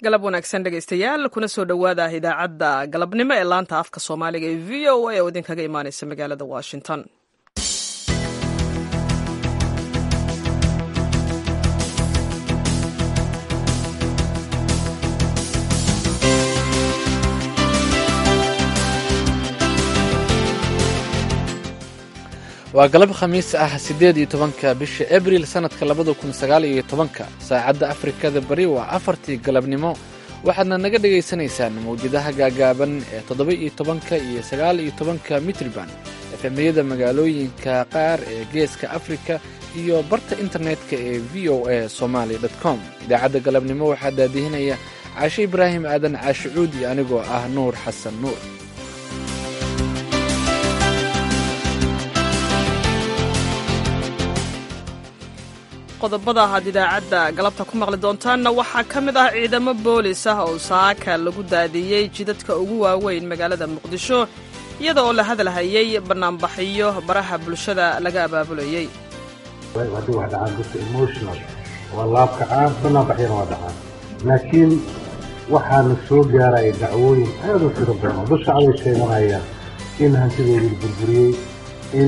galab wanaagsan dhegaystayaal kuna soo dhowaada idaacadda galabnimo ee laanta afka soomaaliga ee v o a oo idinkaga imaanaysa magaalada washington. waa galab khamiis ah 18 bisha abriil sanadka 2019 saacadda afrikada bari waa 4tii galabnimo waxaadna naga dhagaysanaysaan mawjadaha gaagaaban ee 17 iyo 19 mitriban efemiyada magaalooyinka qaar ee geeska afrika iyo barta internetka ee voa somali.com. idaacadda galabnimo waxaa daadihinaya caashe ibraahim aadan caashe cuudi anigoo ah nuur xasan nuur. qodobada aad idaacadda galabta ku maqli doontaanna waxaa ka mid ah ciidamo boolis ah oo saaka lagu daadiyey jidadka ugu waaweyn magaalada muqdisho iyada oo la hadalhayay banaanbaxyo baraha bulshada laga abaabulayey. haddii wax dhacaan dadka emotional waa laabkacaan banaanbaxyana waa dhacaan laakiin waxaana soo gaaraya dacwooyin aad u tiro badan oo dad shacabay sheeganayaan in hantidoodii burburiyey in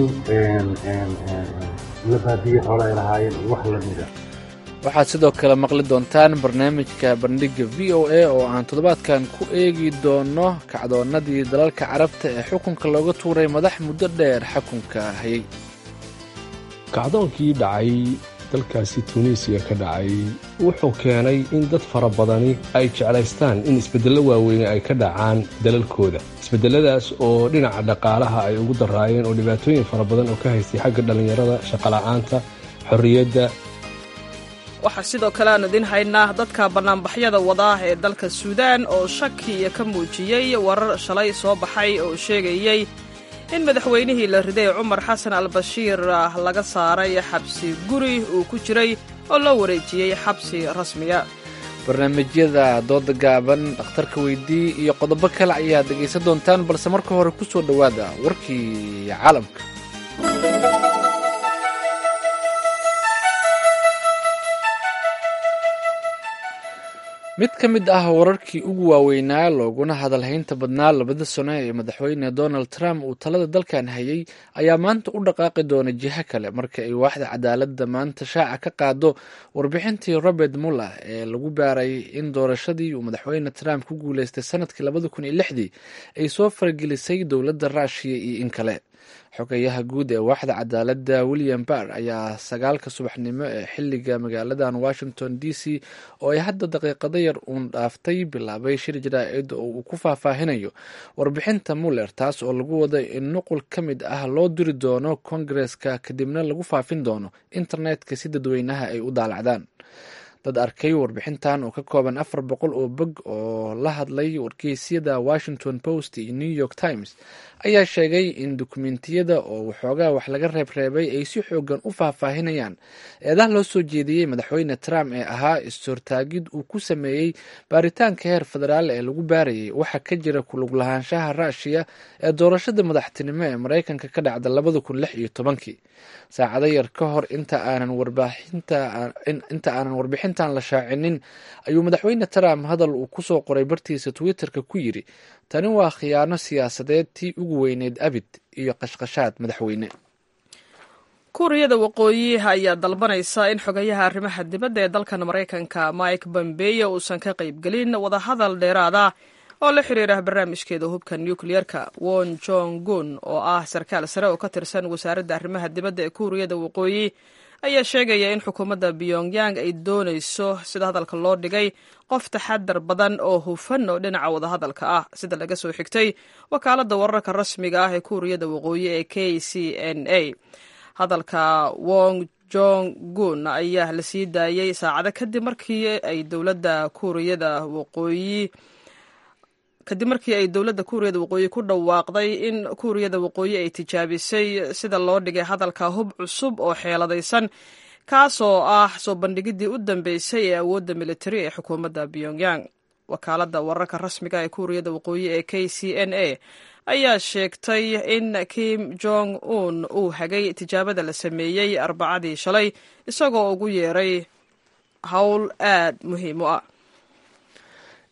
waxaad sidoo kale maqli doontaan barnaamijka bandhiga v o a oo aan toddobaadkan ku eegi doono kacdoonnadii dalalka carabta ee xukunka looga tuuray madax muddo dheer xukunka hayay. kacdoonkii dhacay dalkaasi tuuniisiya ka dhacay wuxuu keenay in dad fara badani ay jeclaystaan in isbeddello waaweyne ay ka dhacaan dalalkooda. isbedeladaas oo dhinaca dhaqaalaha ay ugu daraayeen oo dhibaatooyin fara badan oo ka haystay xagga dhallinyarada, shaqola'aanta, xorriyadda. waxaa sidoo kale aanu idin haynaa dadka bannaanbaxyada wadaah ee dalka suudaan oo shaki ka muujiyey warar shalay soo baxay oo sheegayey in madaxweynihii la riday cumar xasan al-bashiir laga saaray xabsi guri uu ku jiray oo loo wareejiyey xabsi rasmiya. barnaamijyada dooda gaaban, dhakhtarka weydii iyo qodobo kale ayaad dhegaysan doontaan, balse marka hore ku soo dhowaada warkii caalamka. mid ka mid ah wararkii ugu waaweynaa looguna hadalhaynta badnaa labada sano ee madaxweyne donald trump uu talada dalkan hayay ayaa maanta u dhaqaaqi doona jiho kale marka ay waaxda cadaaladda maanta shaaca ka qaado warbixintii robert muller ee lagu baaray in doorashadii uu madaxweyne trump ku guuleystay sanadkii 2006 ay soo faragelisay dowladda ruushiya iyo in kale. xogayaha guud ee waaxda cadaaladda william barr ayaa 9 subaxnimo ee xiliga magaaladan washington d c oo ay hadda daqiiqado yar uun dhaaftay bilaabay shir jaraa'id oo uu ku faahfaahinayo warbixinta muller, taas oo lagu wada in nuqul ka mid ah loo diri doono kongareska kadibna lagu faafin doono internetka si dadweynaha ay u daalacdaan. dad arkay warbixintan oo ka kooban 400 oo bog oo la hadlay wargeysyada Washington Post iyo New York Times ayaa sheegay in dukumentiyada oo waxoogaa wax laga reebreebay ay si xoogan u faahfaahinayaan eedaha loo soo jeediyey madaxweyne Trump ee ahaa is-hortaagid uu ku sameeyey baaritaanka heer federaal ee lagu baarayay waxa ka jira ku lug lahaanshaha Ruushiya ee doorashada madaxtinimo ee Mareykanka ka dhacda 2016. saacado yar ka hor inta aanan warbixintan la shaacinin ayuu madaxweyne Trump hadal uu ku soo qoray bartiisa Twitterka ku yiri tani waa khiyaano siyaasadeed tii ugu weyneed abid iyo qashqashaad madaxweyne. kuuriyada waqooyi ayaa dalbanaysa in xogayaha arrimaha dibadda ee dalkan Mareykanka Mike Pompeo uusan ka qaybgelin wadahadal dheeraad ah oo la xiriira barnaamijkeeda hubka nuclearka. Won Jong-un oo ah sarkaal sare oo ka tirsan wasaaradda arrimaha dibadda ee kuuriyada waqooyi ayaa sheegaya in xukuumadda Pyongyang ay doonayso, sida hadalka loo dhigay, qof taxadar badan oo hufan oo dhinaca wadahadalka ah, sida laga soo xigtay wakaaladda wararka rasmiga ah ee kuuriyada waqooyi ee KCNA. hadalka Won Jong-un ayaa la sii daayay saacado kadib markii ay dowladda kuuriyada waqooyi ku dhawaaqday in kuuriyada waqooyi ay tijaabisay, sida loo dhigay hadalka, hub cusub oo xeeladaysan kaasoo ah soo bandhigidii u dambeysay ee awoodda militari ee xukuumadda Pyongyang. wakaaladda wararka rasmiga ee kuuriyada waqooyi ee KCNA ayaa sheegtay in Kim Jong-un uu hagay tijaabada la sameeyey Arbacadii shalay isagoo ugu yeeray hawl aad muhiim u ah.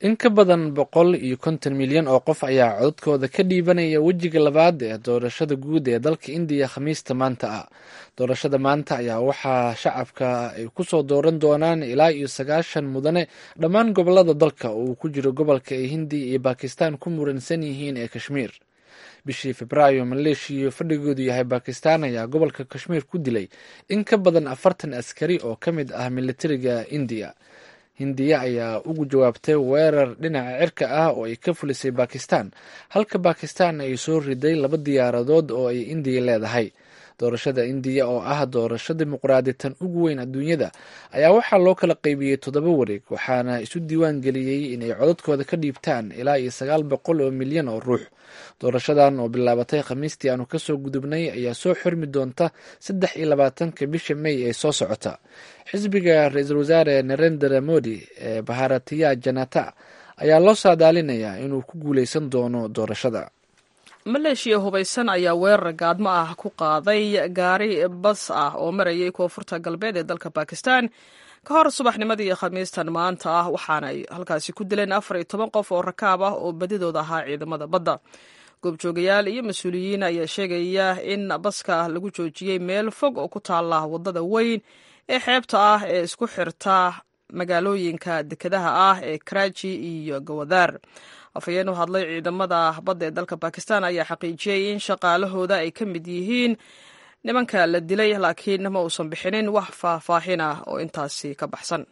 in ka badan 150 milyan oo qof ayaa codadkooda ka dhiibanaya wejiga labaad ee doorashada guud ee dalka indiya khamiista maanta ah. doorashada maanta ayaa waxaa shacabka ay kusoo dooran doonaan ilaa iyo 90 mudane dhammaan gobolada dalka oo uu ku jiro gobolka ay hindiya iyo bakistan ku muransan yihiin ee kashmiir. bishii febraayo maleeshiya fadhigoodu yahay bakistan ayaa gobolka kashmiir ku dilay in ka badan 40 askari oo ka mid ah militariga indiya. hindiya ayaa ugu jawaabtay weerar dhinaca cirka ah oo ay ka fulisay bakistan, halka bakistan ay soo riday 2 diyaaradood oo ay indiya leedahay. doorashada indiya oo ah doorasho dimuqraaditan ugu weyn adduunyada ayaa waxaa loo kala qaybiyey 7 wareeg, waxaana isu diiwaan geliyey inay codadkooda ka dhiibtaan ilaa iyo 900 oo milyan oo ruux. doorashadan oo bilaabatay khamiistii aanu kasoo gudubnay ayaa soo xirmi doonta 23 bisha May ee soo socota. xisbiga ra-iisul wasaare Narendra Modi ee Bharatiya Janata ayaa loo saadaalinayaa inuu ku guuleysan doono doorashada. maleeshiya hubaysan ayaa weerar gaadmo ah ku qaaday gaari bas ah oo marayay koonfurta galbeed ee dalka bakistan ka hor subaxnimadii khamiistan maanta ah, waxaana ay halkaasi ku dileen 14 qof oo rakaab ah oo badidooda ahaa ciidamada badda. goobjoogayaal iyo mas-uuliyiin ayaa sheegaya in baska lagu joojiyey meel fog oo ku taala wadada weyn ee xeebta ah ee isku xirta magaalooyinka dekedaha ah ee Karachi iyo Gawadar. afhayeen u hadlay ciidamada badda ee dalka bakistan ayaa xaqiijiyey in shaqaalahooda ay ka mid yihiin nimanka la dilay, laakiin ma uusan bixinin wax faahfaahin ah oo intaasi ka baxsan.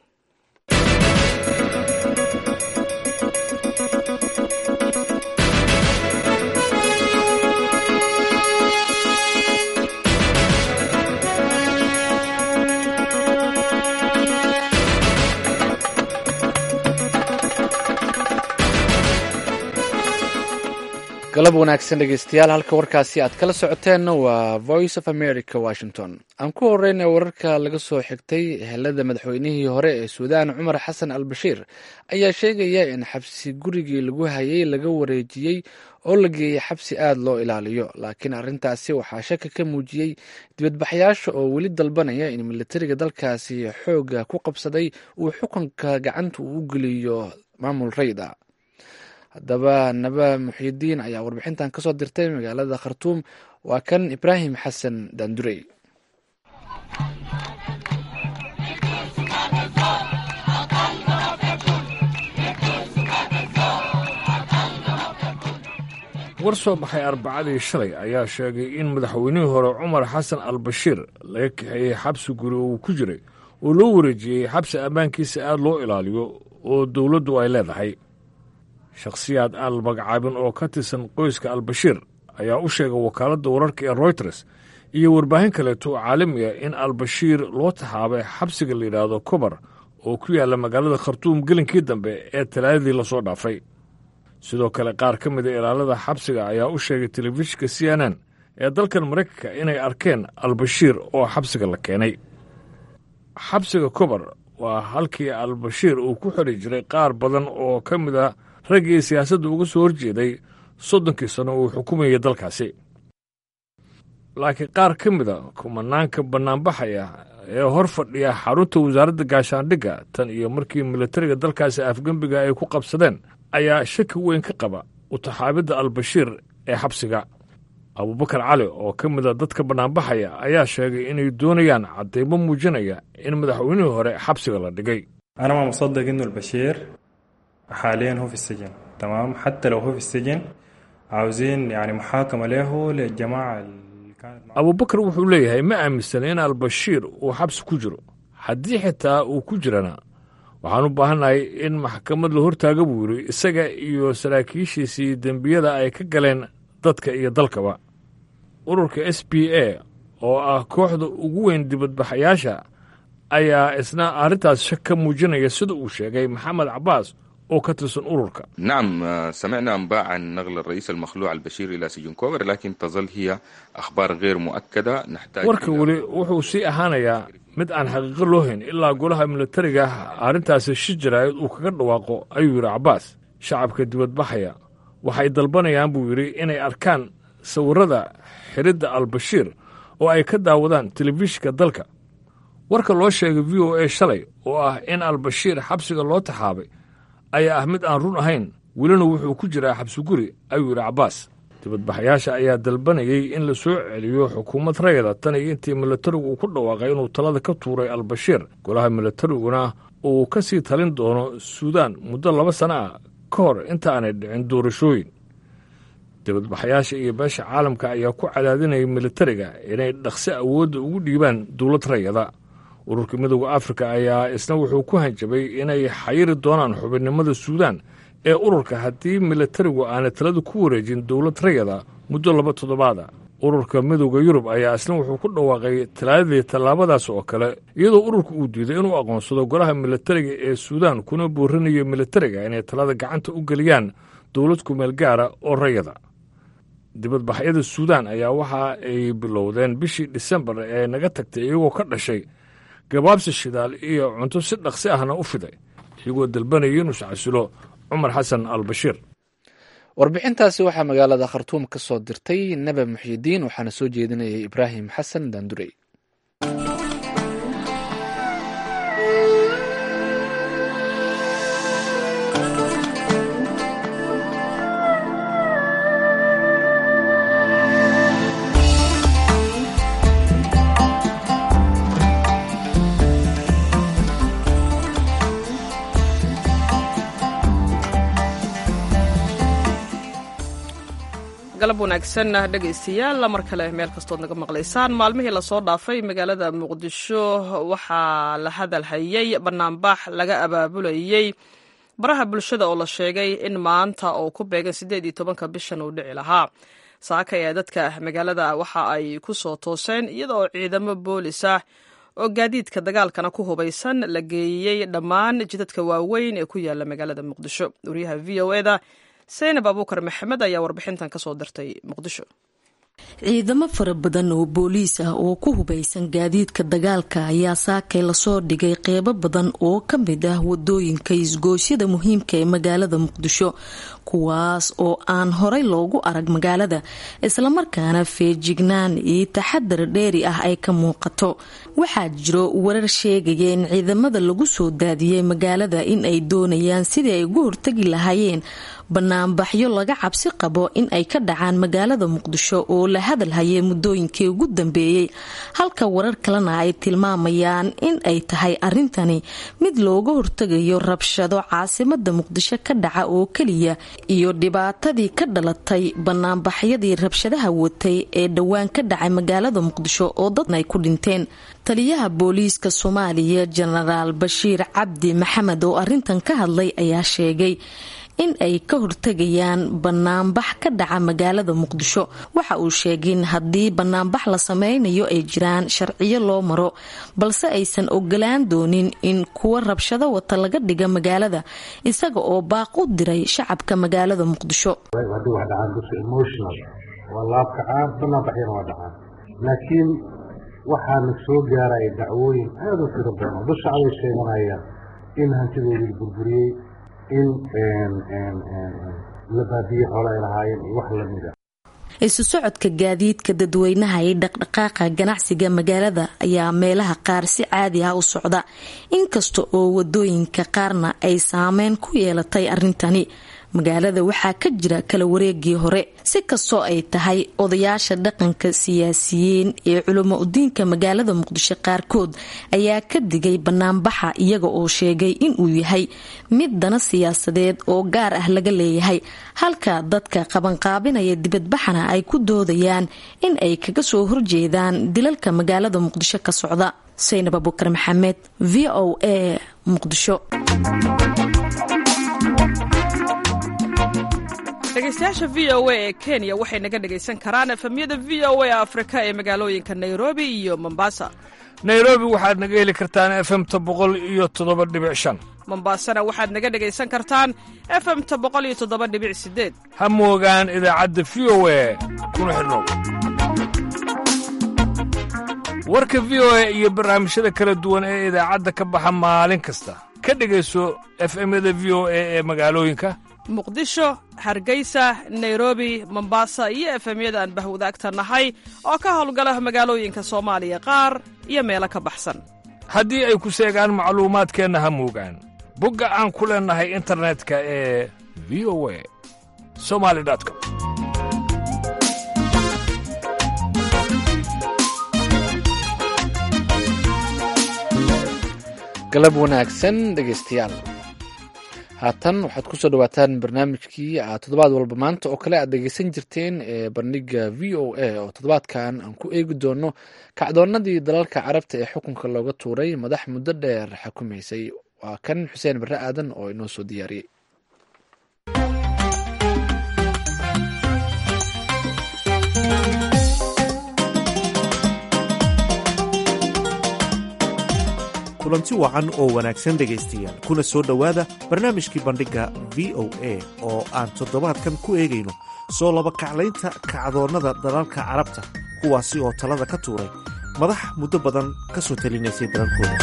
galab wanaagsan dhegeystayaal, halka warkaasi aad kala socoteenna waa Voice of America Washington. aan ku horeyna wararka laga soo xigtay ehelada madaxweynihii hore ee Suudaan Cumar Xasan al-Bashiir ayaa sheegaya in xabsi gurigii lagu hayay laga wareejiyey oo la geeyey xabsi aad loo ilaaliyo, laakiin arrintaasi waxaa shaki ka muujiyey dibadbaxayaasha oo weli dalbanaya in militariga dalkaasi xooga ku qabsaday uu xukunka gacanta u geliyo maamul rayid ah. haddaba Naba Muxyidiin ayaa warbixintan kasoo dirtay magaalada Khartoum. waa kan Ibraahim Xasan Daandurey. war soo baxay Arbacadii shalay ayaa sheegay in madaxweynihii hore Cumar Xasan al-Bashiir laga kaxeeyey xabsi guri uu ku jiray oo loo wareejiyey xabsi ammaankiisa aad loo ilaaliyo oo dowladdu ay leedahay. shakhsiyaad aan la magacaabin oo ka tirsan qoyska al-Bashiir ayaa u sheegay wakaaladda wararka ee Reuters iyo warbaahin kaleeto oo caalami ah in al-Bashiir loo taxaabay xabsiga la yidhaahdo Kobar oo ku yaalla magaalada Khartoum gelinkii dambe ee talaadadii lasoo dhaafay. sidoo kale qaar ka mid a ilaalada xabsiga ayaa u sheegay telefishinka CNN ee dalkan Maraykanka inay arkeen al-Bashiir oo xabsiga la keenay. xabsiga Kobar waa halkii al-Bashiir uu ku xidhi jiray qaar badan oo ka mid a raggii siyaasadda uga soo horjeeday 30 sano uu xukumayay dalkaasi. laakiin qaar ka mid a kumanaanka bannaanbaxaya ee hor fadhiya xarunta wasaaradda gaashaandhigga tan iyo markii militariga dalkaasi afgembiga ay ku qabsadeen ayaa shaki weyn ka qaba u taxaabidda al-Bashiir ee xabsiga. Abubakar Cali oo ka mid a dadka bannaanbaxaya ayaa sheegay inay doonayaan cadeymo muujinaya in madaxweynihii hore xabsiga la dhigay. أنا ما مصدق إنه البشير حاليا هو في السجن، تمام؟ حتى لو هو في السجن عاوزين يعني محاكمة له للجماعة اللي كانت معه. Abubakar wuxuu leeyahay ma aaminsan in al-Bashiir uu xabsi ku jiro. haddii xitaa uu ku jirana waxaan u baahannahay in maxkamad la hortaaga buu yidhi isaga iyo saraakiishiisii dembiyada ay ka galeen dadka iyo dalkaba. ururka SPA oo ah kooxda ugu weyn dibadbaxayaasha ayaa isna arrintaas shak ka muujinaya sida uu sheegay Maxamed Cabbaas oo ka tirsan ururka. نعم سمعنا أنباء عن نقل الرئيس المخلوع البشير إلى سجن كوبر لكن تظل هي أخبار غير مؤكدة نحتاج warka weli wuxuu sii ahaanayaa mid aan xaqiiqo loo hayn ilaa golaha militariga arrintaasi shi jaraa'id uu kaga dhawaaqo, ayuu yidhi Cabbaas. shacabka dibadbaxaya waxay dalbanayaan buu yidhi inay arkaan sawirrada xiridda al-Bashiir oo ay ka daawadaan telefishinka dalka. warka loo sheegay VOA shalay oo ah in al-Bashiir xabsiga loo taxaabay ayaa ah mid aan run ahayn welina wuxuu ku jiraa xabsiguri ayuu yidhi cabbaas dibadbaxayaasha ayaa dalbanayay in la soo celiyo xukuumad rayada tan iyo intii milatarigu uu ku dhawaaqay inuu talada ka tuuray albashiir golaha milatariguna uu ka sii talin doono suudaan muddo 2 sano ah ka hor inta aanay dhicin doorashooyin dibadbaxayaasha iyo beesha caalamka ayaa ku cadaadinaya militariga inay dhaqsi awoodda ugu dhiibaan dowlad rayada ururka midowda afrika ayaa isna wuxuu ku hanjabay inay xayiri doonaan xubinnimada suudaan ee ururka haddii militarigu aanay talada ku wareejin dowlad rayada muddo 2 toddobaada ururka midowda yurub ayaa isna wuxuu ku dhawaaqay talaadadii tallaabadaas oo kale iyadoo ururka uu diiday inuu aqoonsado golaha militariga ee suudaan kuna boorinayo militariga inay talada gacanta u geliyaan dowlad kumeel gaara oo rayada dibadbaxyada suudaan ayaa waxa ay bilowdeen bishii Disembar ee naga tagtay iyagoo ka dhashay gabaabsi shidaal iyo cunto si dhaqsi ahna u fiday iyagoo dalbanaya inuu iscasilo Cumar Xasan al-Bashiir. warbixintaasi waxaa magaalada Khartoum ka soo dirtay Nabi Muxyidiin waxaana soo jeedinayay Ibraahim Xasan Daandurey. galab wanaagsan dhegaystayaal mar kale meel kastood naga maqlaysaan maalmihii lasoo dhaafay magaalada muqdisho waxaa la hadal hayay banaanbax laga abaabulayay baraha bulshada oo la sheegay in maanta oo ku beegan 18 bishan uu dhici lahaa saaka ee dadka magaalada waxa ay ku soo tooseen iyadoo ciidamo boolis ah oo gaadiidka dagaalkana ku hubaysan la geeyey dhammaan jidadka waaweyn ee ku yaala magaalada muqdisho wariyaha VOA-da Saynab Abuukar Maxamed ayaa warbixintan ka soo dirtay Muqdisho. ciidamo fara badan oo booliis ah oo ku hubaysan gaadiidka dagaalka ayaa saakay lasoo dhigay qeybo badan oo ka mid ah wadooyinka isgoosyada muhiimka ee magaalada Muqdisho kuwaas oo aan horey loogu arag magaalada islamarkaana feejignaan iyo taxadar dheeri ah ay ka muuqato waxaa jiro warar sheegaya in ciidamada lagu soo daadiyay magaalada in ay doonayaan sidii ay ugu hortagi lahaayeen banaanbaxyo laga cabsi qabo in ay ka dhacaan magaalada Muqdisho oo la hadal hayay muddooyinkii ugu dambeeyay halka warar kalena ay tilmaamayaan in ay tahay arintani mid looga hortagayo rabshado caasimada Muqdisho ka dhaca oo kaliya iyo dhibaatadii ka dhalatay banaanbaxyadii rabshadaha watay ee dhawaan ka dhacay magaalada Muqdisho oo dadna ay ku dhinteen taliyaha booliiska Soomaaliya Generaal Bashiir Cabdi Maxamed oo arintan ka hadlay ayaa sheegay in ay ka hortagayaan banaanbax ka dhaca magaalada Muqdisho waxa uu sheegay in haddii banaanbax la sameynayo ay jiraan sharciyo loo maro balse aysan ogolaan doonin in kuwa rabshado wata laga dhiga magaalada isaga oo baaq u diray shacabka magaalada Muqdisho hadii wax dhacaan dadka emotional walaal ka caabtana baxyana waa dhacaan laakiin waxaana soo gaaray dacwooyin aad u fara badan dadka ay sheeganayaan in hantidoodii burburiyay in la baadiyo xoolaha lahaayeen wax la mid ah isu socodka gaadiidka dadweynaha ee dhaqdhaqaaqa ganacsiga magaalada ayaa meelaha qaar si caadi ah u socda inkasta oo wadooyinka qaarna ay saameyn ku yeelatay arintani magaalada waxaa ka jira kala wareegii hore si kastoo ay tahay odayaasha dhaqanka siyaasiyiin ee culimo udiinka magaalada Muqdisho qaarkood ayaa ka digay banaanbaxa iyaga oo sheegay in uu yahay mid dana siyaasadeed oo gaar ah laga leeyahay halka dadka qabanqaabinaya dibadbaxana ay ku doodayaan in ay kaga soo horjeedaan dilalka magaalada Muqdisho ka socda Saynab Abuukar Maxamed VOA Muqdisho dhegeystayaasha VOA ee Kenya waxay naga dhageysan karaan efemyada VOA Afrika ee magaalooyinka Nairobi iyo Mombasa. Nairobi waxaad naga heli kartaan FM 107.5. Mombasana waxaad naga dhageysan kartaan FM 107.8. Ha moogaan idaacadda VOA kuna xidhnow. Warka VOA iyo barnaamijyada kala duwan ee idaacadda ka baxa maalin kasta. Ka dhageyso FM-yada VOA ee magaalooyinka Muqdisho, Hargeysa, Nairobi, Mombasa iyo FM-yada aan bahwadaagta nahay oo ka howlgala magaalooyinka Soomaaliya qaar iyo meelo ka baxsan. haddii ay ku seegaan macluumaadkeenna ha moogaan bogga aan ku leennahay internetka ee v o a somali com. galab wanaagsan dhegaystayaal, haatan waxaad ku soo dhawaataan barnaamijkii aad toddobaad walba maanta oo kale aad dhegaysan jirteen ee bandhiga v o a oo toddobaadkan aan ku eegi doono kacdoonnadii dalalka carabta ee xukunka looga tuuray madax muddo dheer xukumaysay. waa kan xuseen barre aadan oo inoo soo diyaariyey. kulanti wacan oo wanaagsan dhegaystayaal, kuna soo dhowaada barnaamijkii bandhigga v o a oo aan toddobaadkan ku eegayno soo labakaclaynta kacdoonnada dalalka carabta, kuwaasi oo talada ka tuuray madax muddo badan ka soo talinaysay dalalkooda.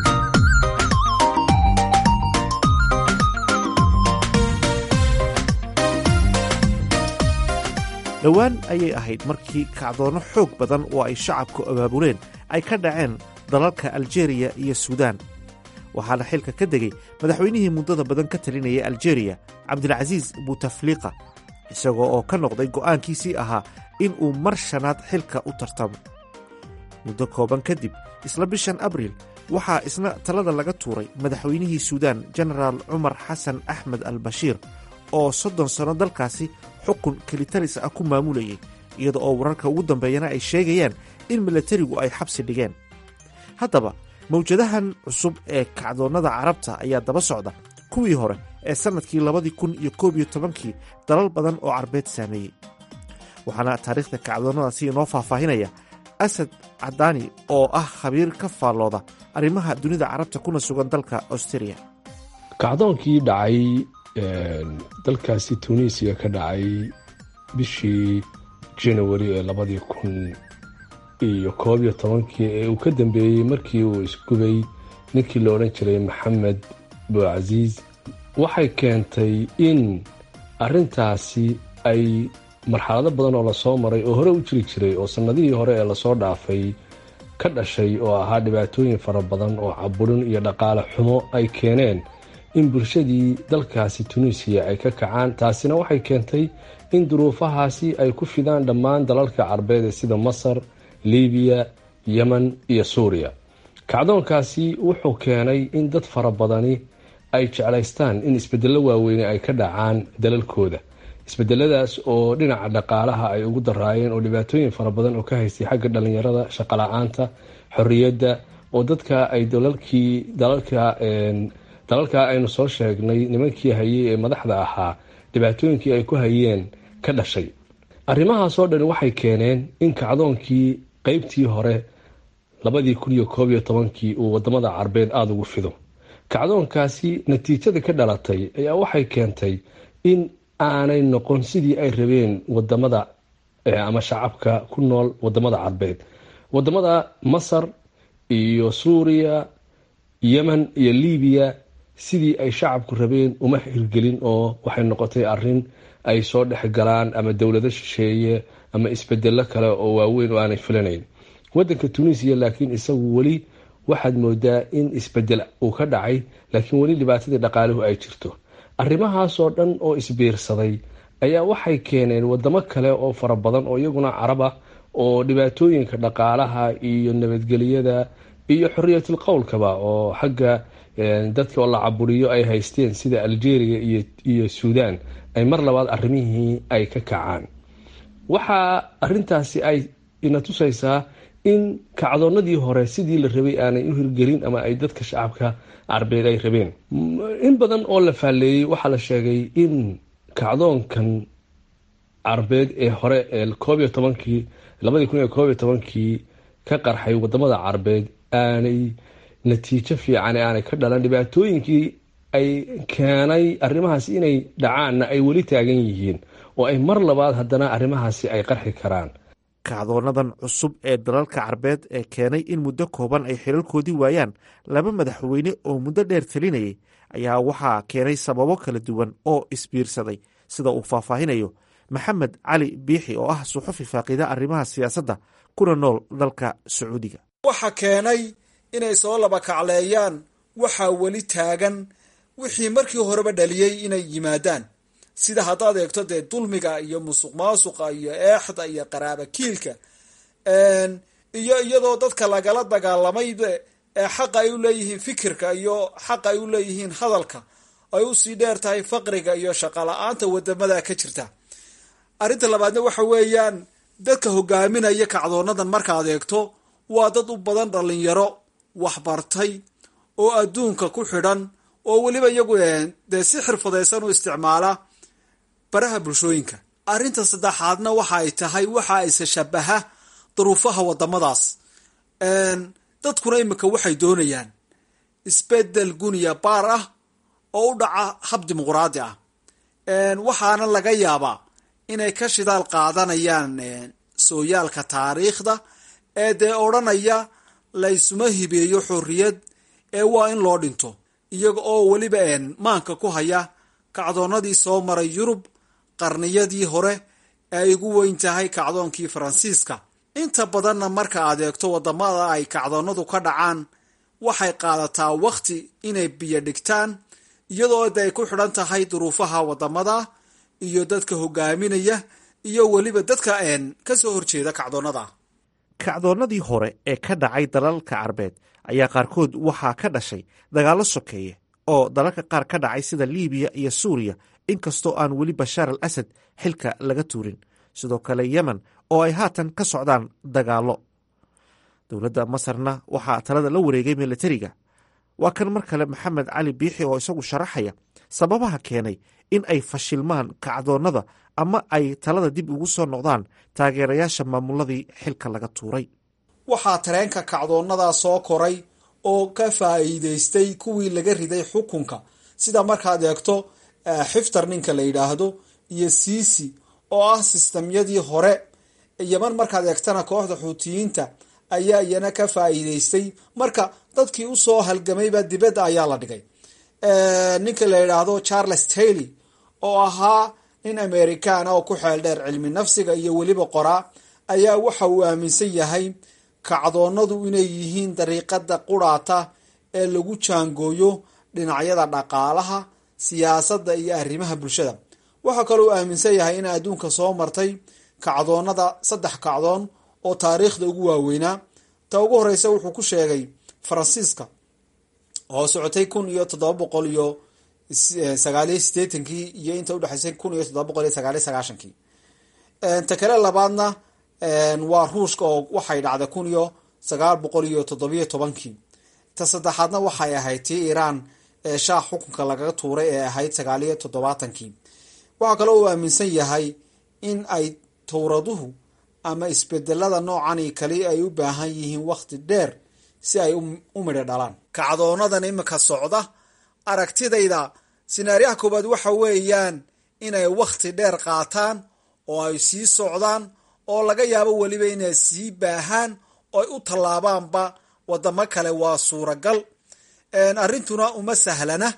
dhowaan ayay ahayd markii kacdoonno xoog badan oo ay shacabku abaabuleen ay ka dhaceen dalalka aljeriya iyo suudaan, waxaana xilka ka degay madaxweynihii muddada badan ka talinayay aljeriya cabdilcasiis butafliqa, isagoo oo ka noqday go'aankiisii ahaa in uu mar shanaad xilka u tartamo. muddo kooban kadib, isla bishan abriil, waxaa isna talada laga tuuray madaxweynihii suudaan jenaraal cumar xasan axmed al bashiir, oo 30 sanno dalkaasi xukun kelitalis ah ku maamulayay, iyada oo wararka ugu dambeeyana ay sheegayaan in milatarigu ay xabsi dhigeen. haddaba mawjadahan cusub ee kacdoonnada carabta ayaa daba socda kuwii hore ee sannadkii 2011 dalal badan oo carbeed saameeyey. waxaana taariikhda kacdoonnadaasi inoo faahfaahinaya asad cadaani oo ah khabiir ka faallooda arrimaha dunida carabta kuna sugan dalka australia. kacdoonkii dhacay dalkaasi tunisiya ka dhacay bishii janawari ee 2011 ee uu ka dambeeyey markii uu isgubay ninkii la odhan jiray maxamed buucasiis, waxay keentay in arrintaasi ay marxalado badan oo lasoo maray oo hore u jiri jiray oo sannadihii hore ee lasoo dhaafay ka dhashay oo ahaa dhibaatooyin fara badan oo caburin iyo dhaqaale xumo ay keeneen in bulshadii dalkaasi tunisiya ay ka kacaan. taasina waxay keentay in duruufahaasi ay ku fidaan dhammaan dalalka carbeed ee sida masar, libiya, yemen iyo suuriya. kacdoonkaasi wuxuu keenay in dad fara badani ay jeclaystaan in isbedello waaweyne ay ka dhacaan dalalkooda. isbedeladaas oo dhinaca dhaqaalaha ay ugu daraayeen oo dhibaatooyin fara badan oo ka haystay xagga dhallinyarada, shaqola'aanta, xorriyadda, oo dadka ay dalalka aynu soo sheegnay nimankii hayey ee madaxda ahaa dhibaatooyinkii ay ku hayeen ka dhashay. arrimahaasoo dhan waxay keeneen in kacdoonkii qaybtii hore 2011 uu wadamada carbeed aada ugu fido. kacdoonkaasi natiijada ka dhalatay ayaa waxay keentay in aanay noqon sidii ay rabeen wadamada ama shacabka ku nool wadamada carbeed. wadamada masar iyo suuriya, yemen iyo libiya sidii ay shacabku rabeen uma hirgelin, oo waxay noqotay arrin ay soo dhexgalaan ama dowlado shisheeye ama isbedelo kale oo waaweyn oo aanay filanayn. wadanka tunisiya laakiin isagu weli waxaad moodaa in isbedel uu ka dhacay, laakiin weli dhibaatadii dhaqaaluhu ay jirto. arrimahaasoo dhan oo isbiirsaday ayaa waxay keeneen wadamo kale oo fara badan oo iyaguna carab ah oo dhibaatooyinka dhaqaalaha iyo nabadgelyada iyo xorriyatul qowlkaba oo xagga dadka oo la caburiyo ay haysteen sida algeria iyo suudaan ay mar labaad arrimihii ay ka kacaan. waxaa arrintaasi ay ina tusaysaa in kacdoonnadii hore sidii la rabay aanay u hirgelin ama ay dadka shacabka carbeed ay rabeen. in badan oo la faalleeyey waxaa la sheegay in kacdoonkan carbeed ee hore ee 2011 ka qarxay wadamada carbeed aanay natiijo fiican aanay ka dhalan. dhibaatooyinkii ay keenay arrimahaasi inay dhacaanna ay weli taagan yihiin oo ay mar labaad haddana arrimahaasi ay qarxi karaan. kacdoonadan cusub ee dalalka carbeed ee keenay in muddo kooban ay xilalkoodii waayaan laba madaxweyne oo muddo dheer talinayay ayaa waxaa keenay sababo kala duwan oo isbiirsaday, sida uu faahfaahinayo maxamed cali biixi oo ah suxufi faaqida arrimaha siyaasadda kuna nool dalka sacuudiga. waxa keenay inay soo laba kacleeyaan waxaa weli taagan wixii markii horeba dhaliyey inay yimaadaan, sida haddaad eegto dee dulmiga iyo musuq maasuqa iyo eexda iyo qaraaba kiilka, iyo iyadoo dadka lagala dagaalamayba ee xaqa ay u leeyihiin fikirka iyo xaqa ay u leeyihiin hadalka ay usii dheer tahay faqriga iyo shaqala-aanta wadamada ka jirta. arrinta labaadna waxa weeyaan dadka hogaaminaya kacdoonadan markaad eegto waa dad u badan dhalinyaro waxbartay oo adduunka ku xidhan oo weliba iyagu dee si xirfadaysan u isticmaala baraha bulshooyinka. arrinta saddexaadna waxa ay tahay waxa isa shabaha duruufaha wadamadaas. dadkuna imika waxay doonayaan isbedel guniya baar ah oo u dhaca hab dimuqraadi ah, waxaana laga yaabaa inay ka shidaal qaadanayaan sooyaalka taariikhda ee dee odhanaya laysuma hibeeyo xorriyad ee waa in loo dhinto, iyaga oo weliba maanka ku haya kacdoonadii soo maray Yurub qarniyadii hore ee ay ugu weyn tahay kacdoonkii Faransiiska. inta badanna marka aad eegto wadamada ay kacdoonadu ka dhacaan waxay qaadataa waqti inay biyo dhigtaan, iyadoo ay ku xidhan tahay duruufaha wadamada iyo dadka hogaaminaya iyo weliba dadka kasoo horjeeda kacdoonada. kacdoonnadii hore ee ka dhacay dalalka carbeed ayaa qaarkood waxaa ka dhashay dagaallo sokeeye oo dalalka qaar ka dhacay sida liibiya iyo suuriya, inkastoo aan weli bashaar al asad xilka laga tuurin. sidoo kale yemen oo ay haatan ka socdaan dagaallo. dowladda masarna waxaa talada la wareegay militariga. waa kan mar kale maxamed cali biixi oo isagu sharaxaya sababaha keenay in ay fashilmaan kacdoonnada ama ay talada dib ugu soo noqdaan taageerayaasha maamuladii xilka laga tuuray. waxaa tareenka kacdoonnadaa soo koray oo ka faa'iidaystay kuwii laga riday xukunka, sida markaad eegto xiftar ninka la yidhaahdo iyo siisi oo ah sistamyadii hore. yeman markaad eegtana kooxda xuutiyiinta ayaa iyana ka faa'iidaystay, marka dadkii usoo halgamayba dibadda ayaa la dhigay. ninka la yidhaahdo Charles Taylor oo ahaa nin Amerikaan oo ku xeel dheer cilmi nafsiga iyo weliba qoraa, ayaa waxa uu aaminsan yahay kacdoonadu inay yihiin dariiqada quraata ee lagu jaangooyo dhinacyada dhaqaalaha, siyaasadda iyo arrimaha bulshada. waxaa kaloo aaminsan yahay in adduunka soo martay kacdoonada 3 kacdoon oo taariikhda ugu waaweynaa. ta ugu horeysa wuxuu ku sheegay Faransiiska oo socotay 1789 iyo inta u dhaxaysay 1799. ta kale labaadna waa Ruushka oo waxay dhacday 1917. ta saddexaadna waxay ahayd tii Iran ee shaah xukunka lagaga tuuray ee ahayd 1970. waxaa kaloo uu aaminsan yahay in ay towraduhu ama isbedelada noocan kali ay u baahan yihiin waqti dheer si ay u midho dhalaan. kacdoonadan imika socda, aragtidayda sinaariyaha koobaad waxa weeyaan inay waqti dheer qaataan oo ay sii socdaan oo laga yaabo weliba inay sii baahaan oo ay u tallaabaanba wadamo kale. waa suuragal. arrintuna uma sahlana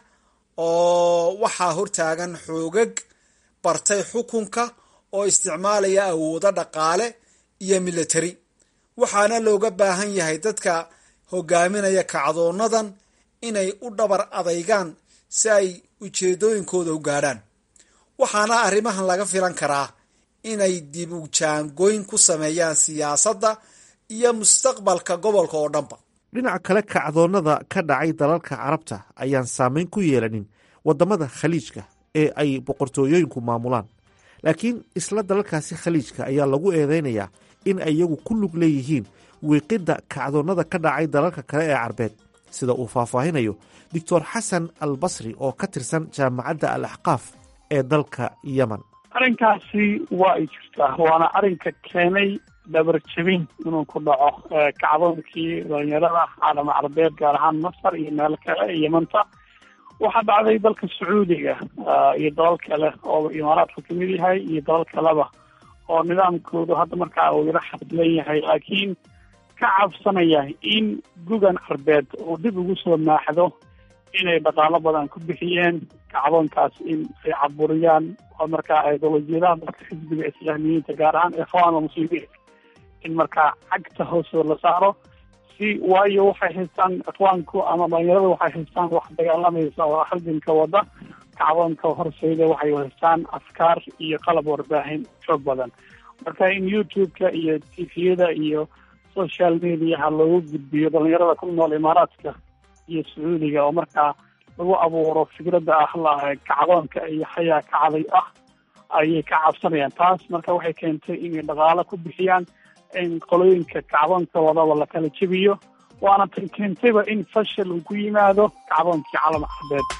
oo waxaa hortaagan xoogag bartay xukunka oo isticmaalaya awoodo dhaqaale iyo military. waxaana looga baahan yahay dadka hogaaminaya kacdoonadan inay u dhabar adaygaan si ay ujeedooyinkooda u gaadhaan. waxaana arrimahan laga filan karaa inay dib u jaangooyn ku sameeyaan siyaasadda iyo mustaqbalka gobolka oo dhanba. dhinaca kale kacdoonnada ka dhacay dalalka carabta ayaan saameyn ku yeelanin wadamada khaliijka ee ay boqortooyooyinku maamulaan, laakiin isla dalalkaasi khaliijka ayaa lagu eedeynayaa in ay iyagu ku lug leeyihiin wiiqidda kacdoonnada ka dhacay dalalka kale ee carbeed, sida uu faahfaahinayo doctor xasan al basri oo ka tirsan jaamacadda al axqaaf ee dalka yemen. arrinkaasi waa ay jirtaa, waana arrinka keenay dhabarjabin inuu ku dhaco kacdoonkii dhalinyarada caalama carbeed, gaar ahaan masar iyo meel kale yemanta. waxaa dhacday dalka sacuudiga iyo dalal kale oo imaaraadku kamid yahay iyo dalal kaleba oo nidaamkoodu hadda markaa uu yaro xadlan yahay, laakiin ka cabsanaya in gugan carbeed uu dib ugu soo maaxdo inay dhaqaalo badan ku bixiyeen kacdoonkaas in ay caburiyaan oo markaa ideolojiyadaha dalka xisbiga islaamiyiinta gaar ahaan ikhwaan muslimiin in markaa cagta hoose la saaro arrintaasi, waayo waxay haystaan ikhwaanku ama dhalinyarada waxay haystaan wax dagaalamaysa oo halganka wada kacdoonka horseeda, waxay haystaan afkaar iyo qalab warbaahin xoog badan. marka in youtube-ka iyo tviyada iyo social mediaha loogu gudbiyo dhalinyarada ku nool imaaraadka iyo sacuudiga oo markaa lagu abuuro fikradda kacdoonka iyo xayaa kacday ayay ka cabsanayaan. taas marka waxay keentay inay dhaqaalo ku bixiyaan in qolooyinka kacdoonka wadaba la kala jebiyo, waana tan keentayba in fashil uu ku yimaado kacdoonkii calam carbeed.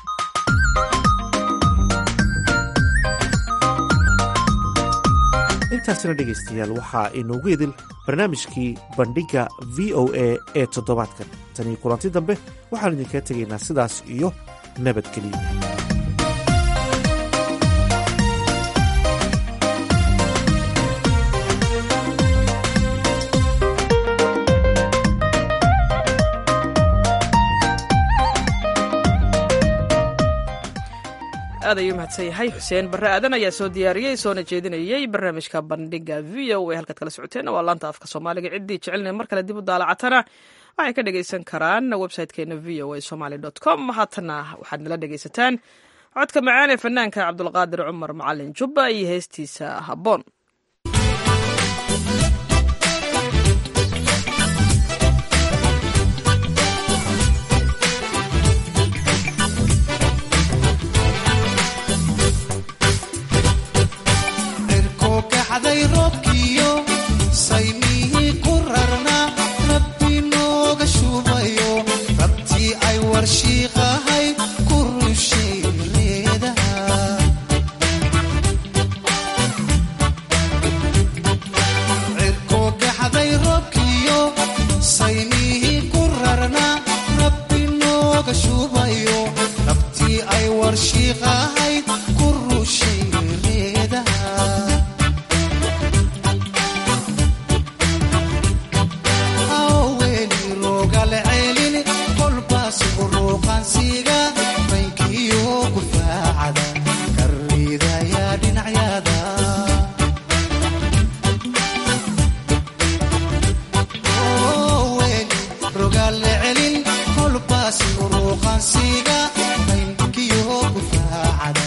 intaasina dhegaystayaal waxaa inoogu idil barnaamijkii bandhigga v o a ee toddobaadkan. tan iyo kulanti dambe waxaan idinkaga tegaynaa sidaas iyo nabadgeliya. aad ayuu mahadsan yahay xuseen barre aadan ayaa soo diyaariyey soona jeedinayey barnaamijka bandhiga v o a. halkaad kala socoteen waa laanta afka soomaaliga. ciddii jecelna mar kale dib u daalacatana waxay ka dhegaysan karaan website-keena v o a somaly com. haatana waxaad nala dhegaysataan codka macaan ee fanaanka cabdulqaadir cumar macalin jubba iyo heestiisa habboon. roobkiyo saymihii ku rarnaa rabbi nooga shubayo rabtii ay warshiiqahay ku rushay reedaha cirkoo gaxday roobkiyo saymihii ku rarnaa rabbi nooga shubayo rabtii ay warshiiqahay ku rushay reedaha rogaal celin kolbaas uruuqansiga maynkiyo gufaaca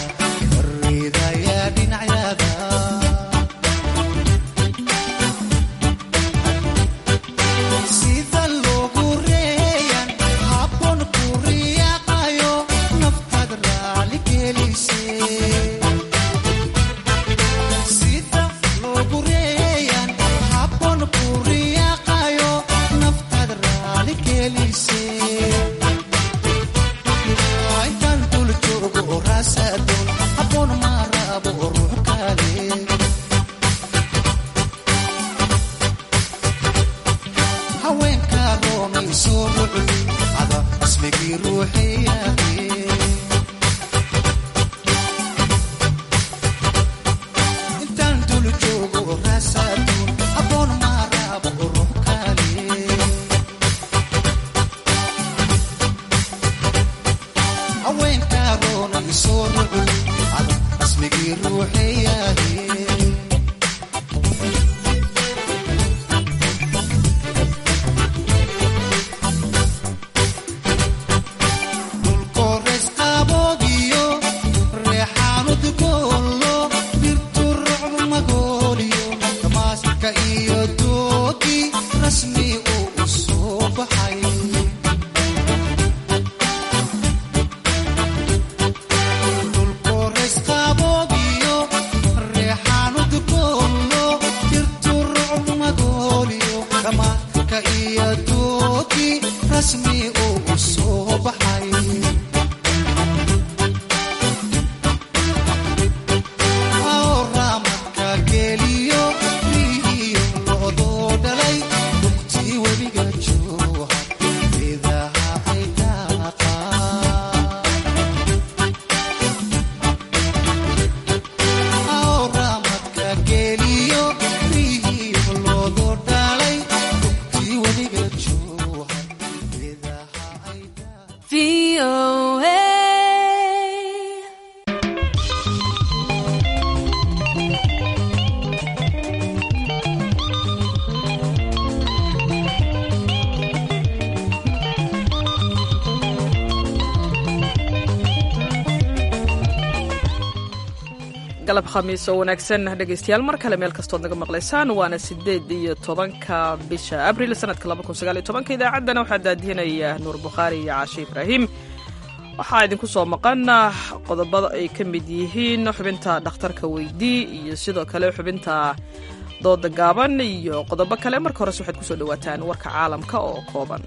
galab khamiis oo wanaagsan dhegaystayaal mar kale meel kastood naga maqlaysaan waana 18 bisha abriil sanadka 2019 idaacaddana waxaa daadihinaya nuur bukhaari iyo caashi ibraahim waxaa idinku soo maqan qodobada ay ka mid yihiin xubinta dhakhtarka weydii iyo sidoo kale xubinta dooda gaaban iyo qodobo kale marka hores waxaad kusoo dhawaataan warka caalamka oo kooban.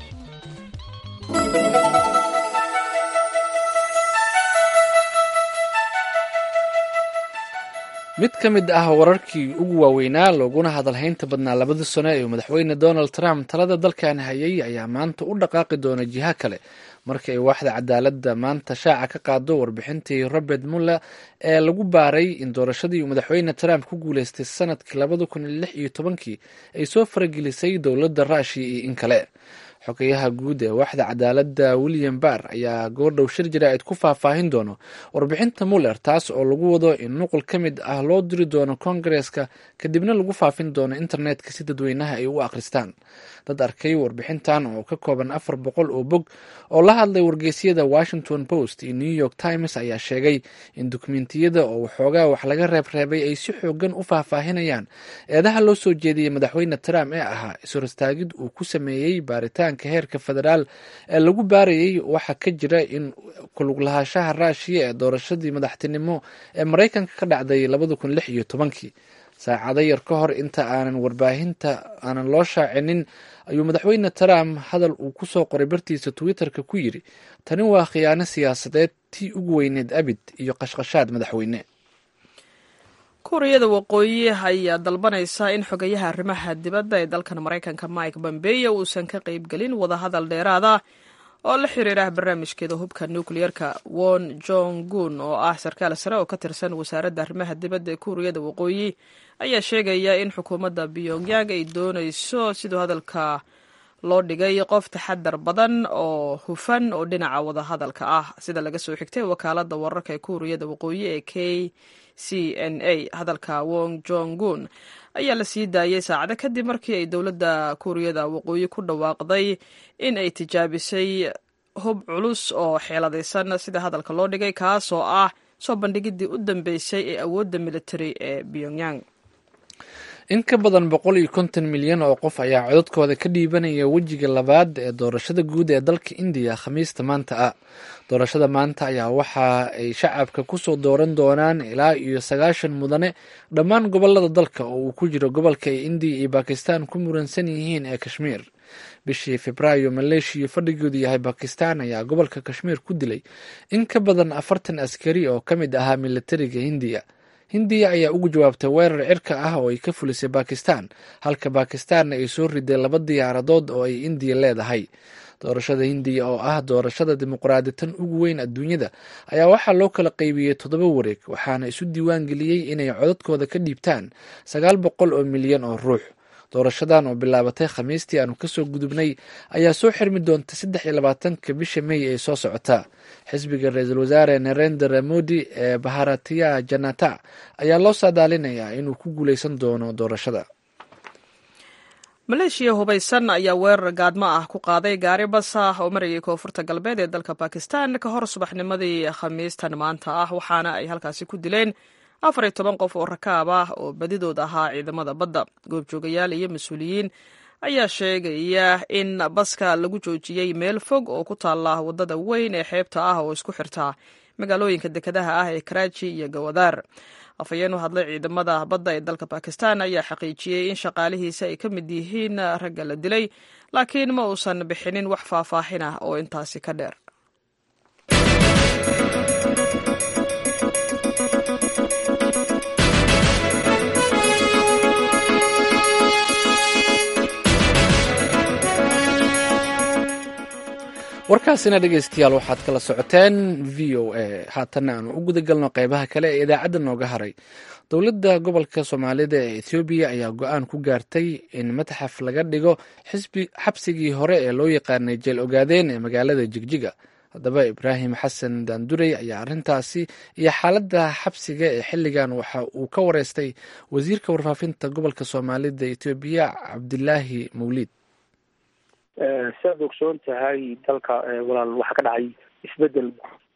mid ka mid ah wararkii ugu waaweynaa looguna hadalhaynta badnaa labadii sano ee madaxweyne donald trump talada dalkan hayay ayaa maanta u dhaqaaqi doona jiha kale marka ay waaxda cadaaladda maanta shaaca ka qaado warbixintii robert muller ee lagu baaray in doorashadii madaxweyne trump ku guuleystay sanadkii 2016 ay soo faragelisay dowladda ruushiya iyo in kale. xogayaha guud ee waaxda cadaaladda william barr ayaa goordhow shir jaraa'id ku faahfaahin doono warbixinta muller taas oo lagu wado in nuqul ka mid ah loo diri doono koongareeska kadibna lagu faafin doono internetka si dadweynaha ay u akhristaan. dad arkay warbixintan oo ka kooban 400 oo bog oo la hadlay wargeysyada washington post iyo new york times ayaa sheegay in dukumentiyada oo waxoogaa wax laga reebreebay ay si xoogan u faahfaahinayaan eedaha loo soo jeediyey madaxweyne trump ee ahaa is-hor istaagid uu ku sameeyey baaritaanka heerka federaal ee lagu baarayay waxa ka jira in kulug lahaanshaha raashiya ee doorashadii madaxtinimo ee maraykanka ka dhacday 2016 saacado yar ka hor inta aanan warbaahinta aanan loo shaacinin ayuu madaxweyne trump hadal uu ku soo qoray bartiisa twitterka ku yidhi tani waa khiyaano siyaasadeed tii ugu weyneed abid iyo qashqashaad madaxweyne. kuuriyada waqooyi ayaa dalbanaysa in xogayaha arrimaha dibadda ee dalkan maraykanka mike pompeo uusan ka qaybgelin wadahadal dheeraada oo la xiriira barnaamijkeeda hubka nucleerka. won jong-un oo ah sarkaal sare oo ka tirsan wasaaradda arrimaha dibadda ee kuuriyada waqooyi ayaa sheegaya in xukuumadda pyongyang ay doonayso siduu hadalka loo dhigay qof taxadar badan oo hufan oo dhinaca wadahadalka ah sida laga soo xigtay wakaaladda wararka ee kuuriyada waqooyi ee KCNA. hadalka won jong-un ayaa la sii daayay saacado kadib markii ay dowladda kuuriyada waqooyi ku dhawaaqday in ay tijaabisay hub culus oo xeeladaysan sida hadalka loo dhigay kaasoo ah soo bandhigidii u dambeysay ee awoodda military ee Pyongyang. in ka badan 150 milyan oo qof ayaa codadkooda ka dhiibanaya wejiga labaad ee doorashada guud ee dalka indiya khamiista maanta ah. doorashada maanta ayaa waxa ay shacabka kusoo dooran doonaan ilaa iyo 90 mudane dhammaan gobolada dalka oo uu ku jiro gobolka ay indiya iyo bakistan ku muransan yihiin ee kashmiir. bishii febraayo maleeshiya fadhigoodu yahay bakistan ayaa gobolka kashmiir ku dilay in ka badan 40 askari oo ka mid ahaa militariga hindiya. hindiya ayaa ugu jawaabtay weerar cirka ah oo ay ka fulisay bakistan halka bakistanna ay soo riday 2 diyaaradood oo ay indiya leedahay. doorashada hindiya oo ah doorashada dimuqraaditan ugu weyn adduunyada ayaa waxaa loo kala qaybiyey 7 wareeg waxaana isu diiwaan geliyey inay codadkooda ka dhiibtaan 900 oo milyan oo ruux. doorashadan oo bilaabatay khamiistii aanu kasoo gudubnay ayaa soo xirmi doonta 23 bisha May ee soo socota. xisbiga ra-iisul wasaare Narendra Modi ee Bharatiya Janata ayaa loo saadaalinayaa inuu ku guuleysan doono doorashada. maleeshiya hubaysan ayaa weerar gaadmo ah ku qaaday gaari bas ah oo marayay koonfurta galbeed ee dalka Pakistan ka hor subaxnimadii khamiistan maanta ah waxaana ay halkaasi ku dileen 14 qof oo rakaab ah oo badidood ahaa ciidamada badda. goobjoogayaal iyo mas-uuliyiin ayaa sheegaya in baska lagu joojiyey meel fog oo ku taala wadada weyn ee xeebta ah oo isku xirta magaalooyinka dekedaha ah ee Karachi iyo Gwadar. afhayeen u hadlay ciidamada badda ee dalka Pakistan ayaa xaqiijiyey in shaqaalihiisa ay ka mid yihiin ragga la dilay laakiin ma uusan bixinin wax faahfaahin ah oo intaasi ka dheer. warkaasina dhegeystayaal waxaad kala socoteen v o a. haatana aanu u guda galno qeybaha kale ee idaacadda nooga haray. dowladda gobolka soomaalida ee ethoobiya ayaa go-aan ku gaartay in mataxaf laga dhigo xabsigii hore ee loo yaqaanay jeel ogaadeen ee magaalada jigjiga. haddaba ibraahim xasan daandurey ayaa arrintaasi iyo xaaladda xabsiga ee xilligan waxa uu ka wareystay wasiirka warfaafinta gobolka soomaalida ethoobiya cabdilaahi mawlid. siaad ogsoon tahay dalka walaal waxaa ka dhacay isbedel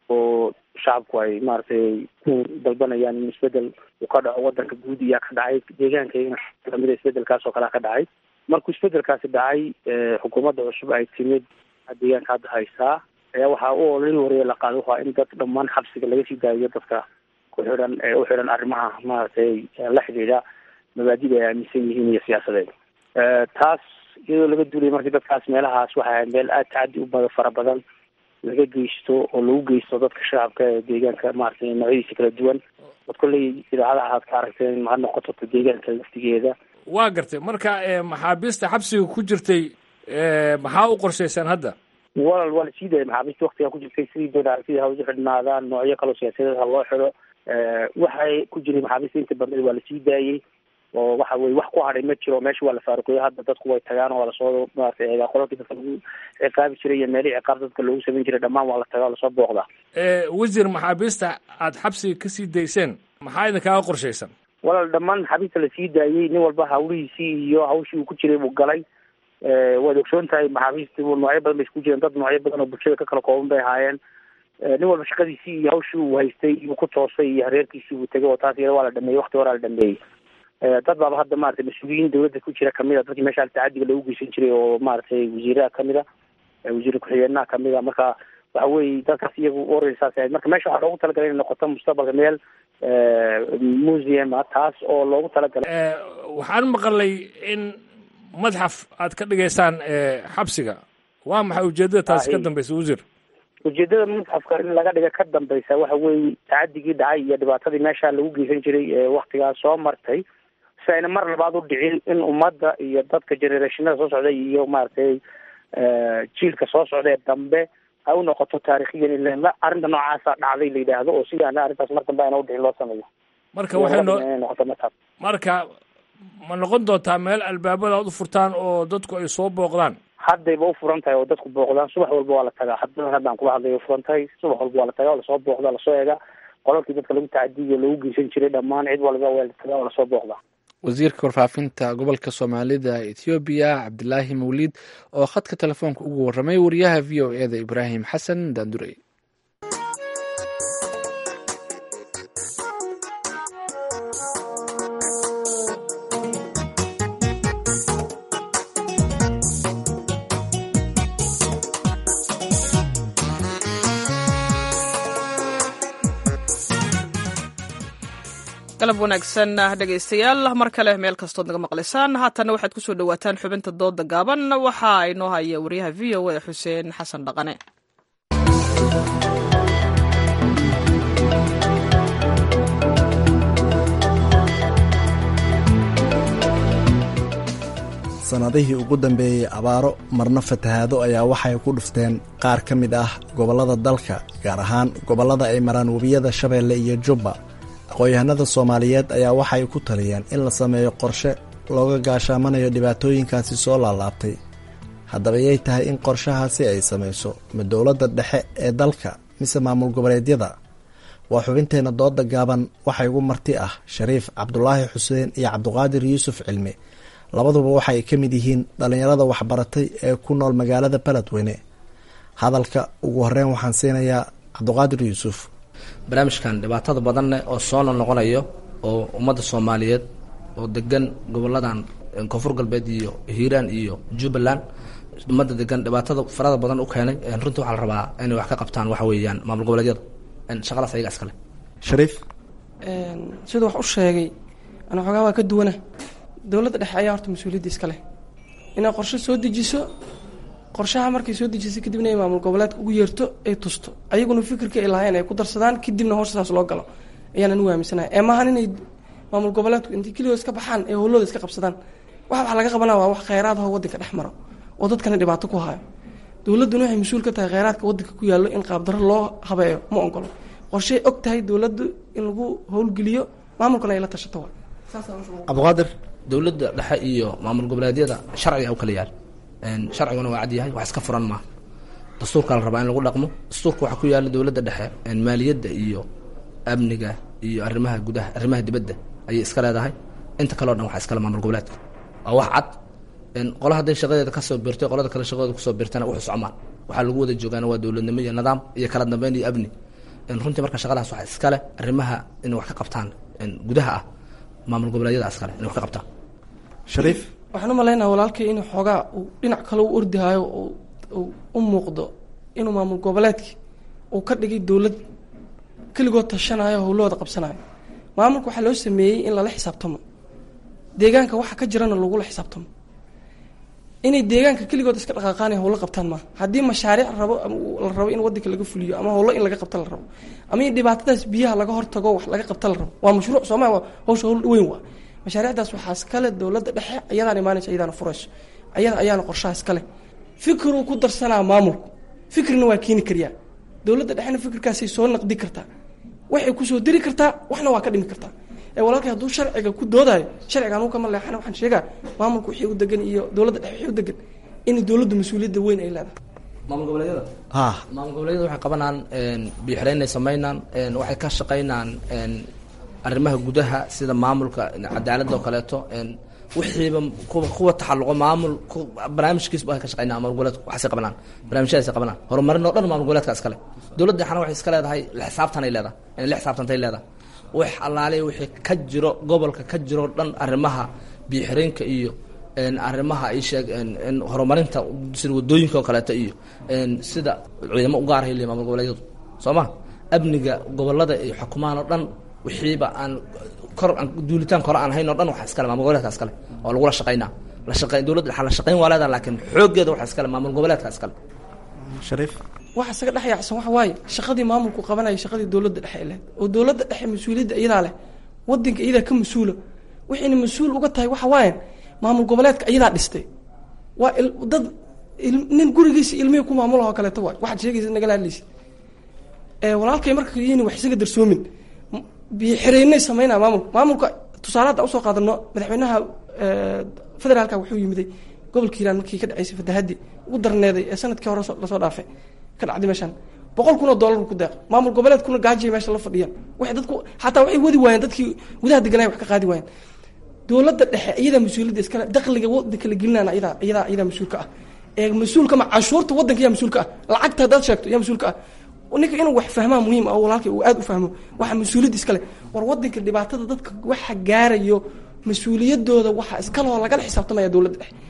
oo shacabku ay maaragtay ku dalbanayaan in isbedel uu ka dhaco wadanka guud iyaa ka dhacay deegaankayna lamida isbedelkaas oo kalea ka dhacay markuu isbedelkaasi dhacay xukuumadda cusub ay timid deegaanka hadda haysaa ayaa waxaa u olin horeeya la qaado waa in dad dhammaan xabsiga laga sii daayo dadka ku xidhan ee u xidhan arrimaha maaragtay la xidhiidha mabaadida ay aaminsan yihiin iyo siyaasadeed taas iyadoo laga duulay markii dadkaas meelahaas waxay ahayd meel aad tacadi u fara badan laga geysto oo lagu geysto dadka shacabka ee deegaanka maaragtay noocyadiisa kala duwan od kolley idaacadaha aad ka aragteen ma noqoto deegaanka laftigeeda waa gartay marka maxaabiista xabsiga ku jirtay maxaa u qorshaysan hadda walal waa lasii daayay maxaabiista waktigaa ku jirtay sidii doonaa sidii ha usu xidhnaadaan noocyo kaloo siyaasadeed ha loo xido waxay ku jiray maxaabiista inta badneed waa lasii daayey oo waxa weye wax ku hadhay ma jiro meesha waa la faaruqeeyo hadda dadku way tagaan oo waa lasoo maaragtay qololkii dadka lagu ciqaabi jiray iyo meelihii ciqaab dadka loogu samayn jiray dhammaan waa la tagaa oo lasoo booqdaa wasiir maxaabiista aad xabsiga kasii dayseen maxaa idinkaaga qorshaysan walaal dhammaan maxaabiista lasii daayey nin walba hawlihiisii iyo hawshii uu ku jiray buu galay waad ogsoon tahay maxaabiista noocyo badan bay isku jireen dad noocyo badan oo bulshada ka kala kooban bay ahaayeen nin walba shaqadiisii iyo hawshii uu haystay uu ku toosay iyo hareerkiisii uu tegay oo taas iyada waa la dhameeyey wakti horaa la dhameeyey dad baaba hadda maratay mas-uuliyiin dawladda ku jira kamid a dadkii meesha tacadiga lagu geysan jiray oo maaragtay wasiiraha kamid a wasiir ku-xigeenaha kamid a marka waxa weye dadkaas iyagu orsaas ahayd marka meesha waxaa loogu talagalay inay noqoto mustaqbalka meel museum a taas oo loogu talagalay waxaan maqalay in madxaf aad ka dhigaysaan xabsiga waa maxay ujeedada taasi ka dambeysa wasiir ujeedada madxafka in laga dhiga ka dambeysa waxa weeye tacadigii dhacay iyo dhibaatadii meesha lagu geysan jiray waktigaas soo martay si ayna mar labaad u dhicin in ummadda iyo dadka generationada soo socda iyo maaragtay jiilka soo socda ee dambe ay u noqoto taariikhiyan in arrinta noocaasa dhacday la yidhaahdo oo sidaana arrintaas mar dambe ayna udhicin loo sameeyo marka waxay noqoto madxaf marka ma noqon doontaa meel albaabada aad u furtaan oo dadku ay soo booqdaan haddayba u furan tahay oo dadku booqdaan subax walba waa la tagaa haddaan kula hadlay u furan tahay subax walba waa la tagaa oo lasoo booqdaa lasoo eegaa qololkii dadka lagu tacadiyo lagu geysan jiray dhammaan cid walba waa la tagaa oo lasoo booqdaa wasiirka warfaafinta gobolka soomaalida ethoobiya cabdilaahi mawliid oo khadka telefoonka ugu warramay wariyaha v o e da ibraahim xasan daandurey galab wanaagsan dhegaystayaal mar kale meel kastood naga maqlaysaan haatanna waxaad ku soo dhowaataan xubinta dooda gaaban waxa inoo haya wariyaha v o a xuseen xasan dhaqane sannadihii ugu dambeeyey abaaro marna fatahaado ayaa waxay ku dhufteen qaar ka mid ah gobollada dalka gaar ahaan gobollada ay maraan webiyada shabeelle iyo jubba aqoon-yahanada soomaaliyeed ayaa waxay ku taliyeen in la sameeyo qorshe looga gaashaamanayo dhibaatooyinkaasi soo laalaabtay haddaba yay tahay in qorshahaasi ay samayso ma dowladda dhexe ee dalka mise maamul goboleedyada waa xubinteenna dooda gaaban waxa igu marti ah shariif cabdulaahi xuseen iyo cabdiqaadir yuusuf cilmi labaduba waxay ka mid yihiin dhallinyarada waxbaratay ee ku nool magaalada beledweyne hadalka ugu horeyn waxaan siinayaa cabdiqaadir yuusuf barnaamijkan dhibaatada badanne oo soo noqonayo oo ummadda soomaaliyeed oo degan goboladan koonfur galbeed iyo hiiraan iyo jubbaland ummadda degan dhibaatada farada badan u keenay runtii waxaa la rabaa inay wax ka qabtaan waxa weeyaan maamul goboleedyada shaqadaas ayaga iskale shariif siduu wax u sheegay ana xoogaa waa ka duwana dowladda dhexe ayaa horta mas-uuliyadda iska leh inay qorshe soo dejiso qorshaha markay soo dejisay kadibna ay maamul goboleedka ugu yeerto ay tusto ayaguna fikirka ay lahayn ay ku darsadaan kadibna hoostaas loo galo ayaanan u aaminsanahay ee maahan inay maamul goboleedku intay keligood iska baxaan ee howlooda iska qabsadaan waxa laga qabanaa waa wax kheyraad oo waddanka dhex maro oo dadkana dhibaato ku hayo dowladduna waxay mas-uul ka tahay kheyraadka waddanka ku yaallo in qaabdarro loo habeeyo ma ogolo qorshay og tahay dowladdu in lagu howlgeliyo maamulkana ay la tashato cabdiqaadir dowladda dhexe iyo maamul goboleedyada sharciga u kala yaal sharciguna waa cad yahay wax iska furan maaha dastuurkaa la rabaa in lagu dhaqmo dastuurka waxaa ku yaala dowladda dhexe maaliyadda iyo amniga iyo arrimaha gudaha arrimaha dibadda ayay iska leedahay inta kaleo dhan waxaa iskale maamul goboleedka waa wax cad qola hadday shaqadeeda kasoo birtay qolada kale shaqadeeda kusoo birtana wuxuu socmaan waxaa lagu wada joogaana waa dowladnimo iyo nidaam iyo kala dambeyn iyo amni runtii marka shaqadaas waxaa iskale arrimaha inay wax ka qabtaan gudaha ah maamul goboleedyada iskale inay wax ka qabtaan. shariif waxaan u malaynaa walaalkay inuu xoogaa uu dhinac kale u ordihaayo oo u muuqdo inuu maamul goboleedkii uu ka dhigay dowlad keligood tashanayo howlahooda qabsanayo. maamulka waxaa loo sameeyey in lala xisaabtamo deegaanka waxa ka jirana lagula xisaabtamo. inay deegaanka keligood iska dhaqaaqaanay howlo qabtaan maaha. haddii mashaariic la rabo in wadanka laga fuliyo ama howlo in laga qabta la rabo ama in dhibaatadaas biyaha laga hortago wax laga qabta la rabo waa mashruuc Soomaaliya waa howsha howl weyn waa. mashaariicdaas waxaa iskale dowladda dhexe ayadaan imaanaysa ayadaana furayso ayaana qorshaha iskale. fikiruu ku darsanaa maamulku fikrina waa keeni kariyaa dowladda dhexena fikirkaasay soo naqdi kartaa waxay kusoo diri kartaa waxna waa ka dhimi kartaa. walaalkay hadduu sharciga ku doodayo sharciga anuu kama leexana waxaan sheegaa maamulku wixii u degan iyo dowladda dhexe wixii u degan in dowladdu mas-uuliyadda weyn ay leedahay. maamul goboleedyada maamul goboleedyada waxay qabanaan biixirayn ay samaynaan waxay ka shaqaynaan arrimaha gudaha sida maamulka cadaaladda oo kaleeto wixiiba kuwa taxalluqo maamul barnaamijkiisa waxay ka shaqaynaan maamul goboleedku waxay qabanaan barnaamijyadaas qabanaan horumarin oo dhan maamul goboleedka iskale. dowladda dhexna waxay iska leedahay la xisaabtanay leedahay la xisaabtantay leedahay wax allaale wixii ka jiro gobolka ka jiro dhan arrimaha biixiraynka iyo arrimaha ay sheeg horumarinta sida wadooyinka oo kaleeto iyo sida ciidamo u gaar ah ilaa maamul goboleedyadu Soomaa amniga gobolada iyo xukuumaan oo dhan wixiiba aan duulitaan kor aan hayn oo dhan waxa iskale maamul goboleedka iskale oo lagu la shaqeynaa la shaqeyn dowladda la shaqeyn walaada laakiin xoogeeda waxa iskale maamul goboleedka iskale. shariif waxa isaga dhaxayacsan waxa waaye shaqadii maamulku qabanayay shaqadii dowladda dhexe ilaa oo dowladda dhexe mas'uuliyadda iyada leh wadanka iyada ka mas'uula wixii mas'uul uga tahay waxa waaye maamul goboleedka iyada dhistay waa dad nin gurigiisa ilmihi ku maamulaha kale ta waxa sheegaysa naga laadliis walaalkay markii yini wax isaga darsoomin biixiraynay sameynaa maamulka tusaalaha u soo qaadano madaxweynaha federaalka wuxuu yimiday gobolka Hiiraan markii ka dhacaysay fatahaadii ugu darneeday ee sanadkii hore la soo dhaafay ka dhacday meeshan $100,000 ku deeq maamul goboleedkuna gaajay meesha la fadhiyaan wax dadku xataa waxay wadi waayeen dadkii gudaha deganay wax ka qaadi waayeen. dowladda dhexe iyada mas'uuliyadda iskale dakhliga wadanka la gelinayna iyada mas'uulka ah mas'uulka ma cashuurta wadanka yaa mas'uulka ah lacagta dad sheegto yaa mas'uulka ah ninka inuu wax fahmaa muhiim ah walaalkay uu aad u fahmo waxa mas'uuliyadda iskale war wadanka dhibaatada dadka waxa gaarayo mas'uuliyadooda waxa iskale oo laga xisaabtamaya dowladda dhexe.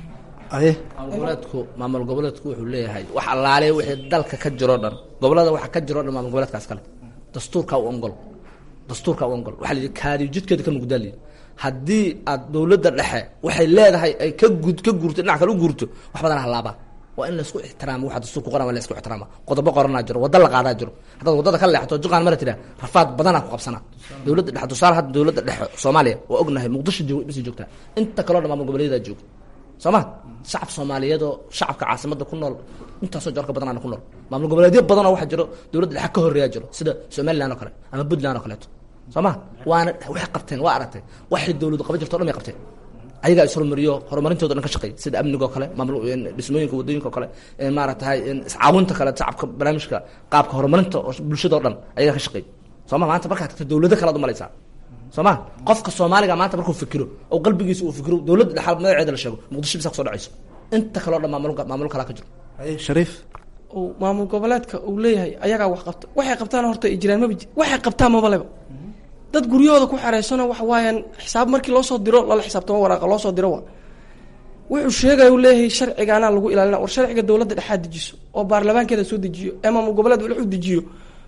maamul goboleedku wuxuu leeyahay wax allaale wixii dalka ka jiro dhan gobolada waxa ka jiro dhan maamul goboleedkaas kale dastuurka u ongol waxa la kaadiyo jidkeeda ka mugdaaliyo haddii aad dowladda dhexe waxay leedahay ay ka guurto dhinac kale u guurto wax badan halaaba waa in la isku ixtiraamo waxa dastuurku qoran waa la isku ixtiraamo qodobo qoranaa jiro wada la qaadaa jiro hadda wadada ka leexato juqaan mara tira rafaad badana ku qabsana dowladda dhexe tusaale hadda dowladda dhexe Soomaaliya waa ognahay Muqdisho joogta inta kale oo maamul goboleedyada jooga Soomaa shacab Soomaaliyeed oo shacabka caasimada ku nool intaasoo jarka badan ku nool maamul goboleedyo badan oo waxa jiro dowladda dhexe ka horeeya jiro sida Somaliland oo kale ama Puntland oo kale Soomaa waana wax qabteen waa aragtay waxay dowladdu qaban jirto dhamay qabteen ayaga isla mariyo horumarintooda dhan ka shaqeey sida amniga oo kale maamul dhismooyinka wadooyinka oo kale maaragtay iscaawinta kale shacabka barnaamijka qaabka horumarinta bulshada oo dhan ayaga ka shaqeey Soomaa maanta marka tagto dowladda kale u malaysaa Soomaa qofka Soomaaliga maanta markuu fikiro oo qalbigiisa uu fikiro dowladda dhaxal magaceeda la sheego Muqdisho bisa soo dhacayso inta kale oo dhan maamul kala ka jiro. shariif oo maamul goboleedka uu leeyahay ayaga wax qabto waxay qabtaan horta ijraan ma waxay qabtaan ma baleba dad guryahooda ku xareysano wax waayaan xisaab markii loo soo diro la xisaabtamo waraaqa loo soo diro wuxuu sheegay uu leeyahay sharcigaana lagu ilaalina war sharciga dowladda dhexe dejiso oo baarlamaankeeda soo dejiyo maamul goboleed wuxuu dejiyo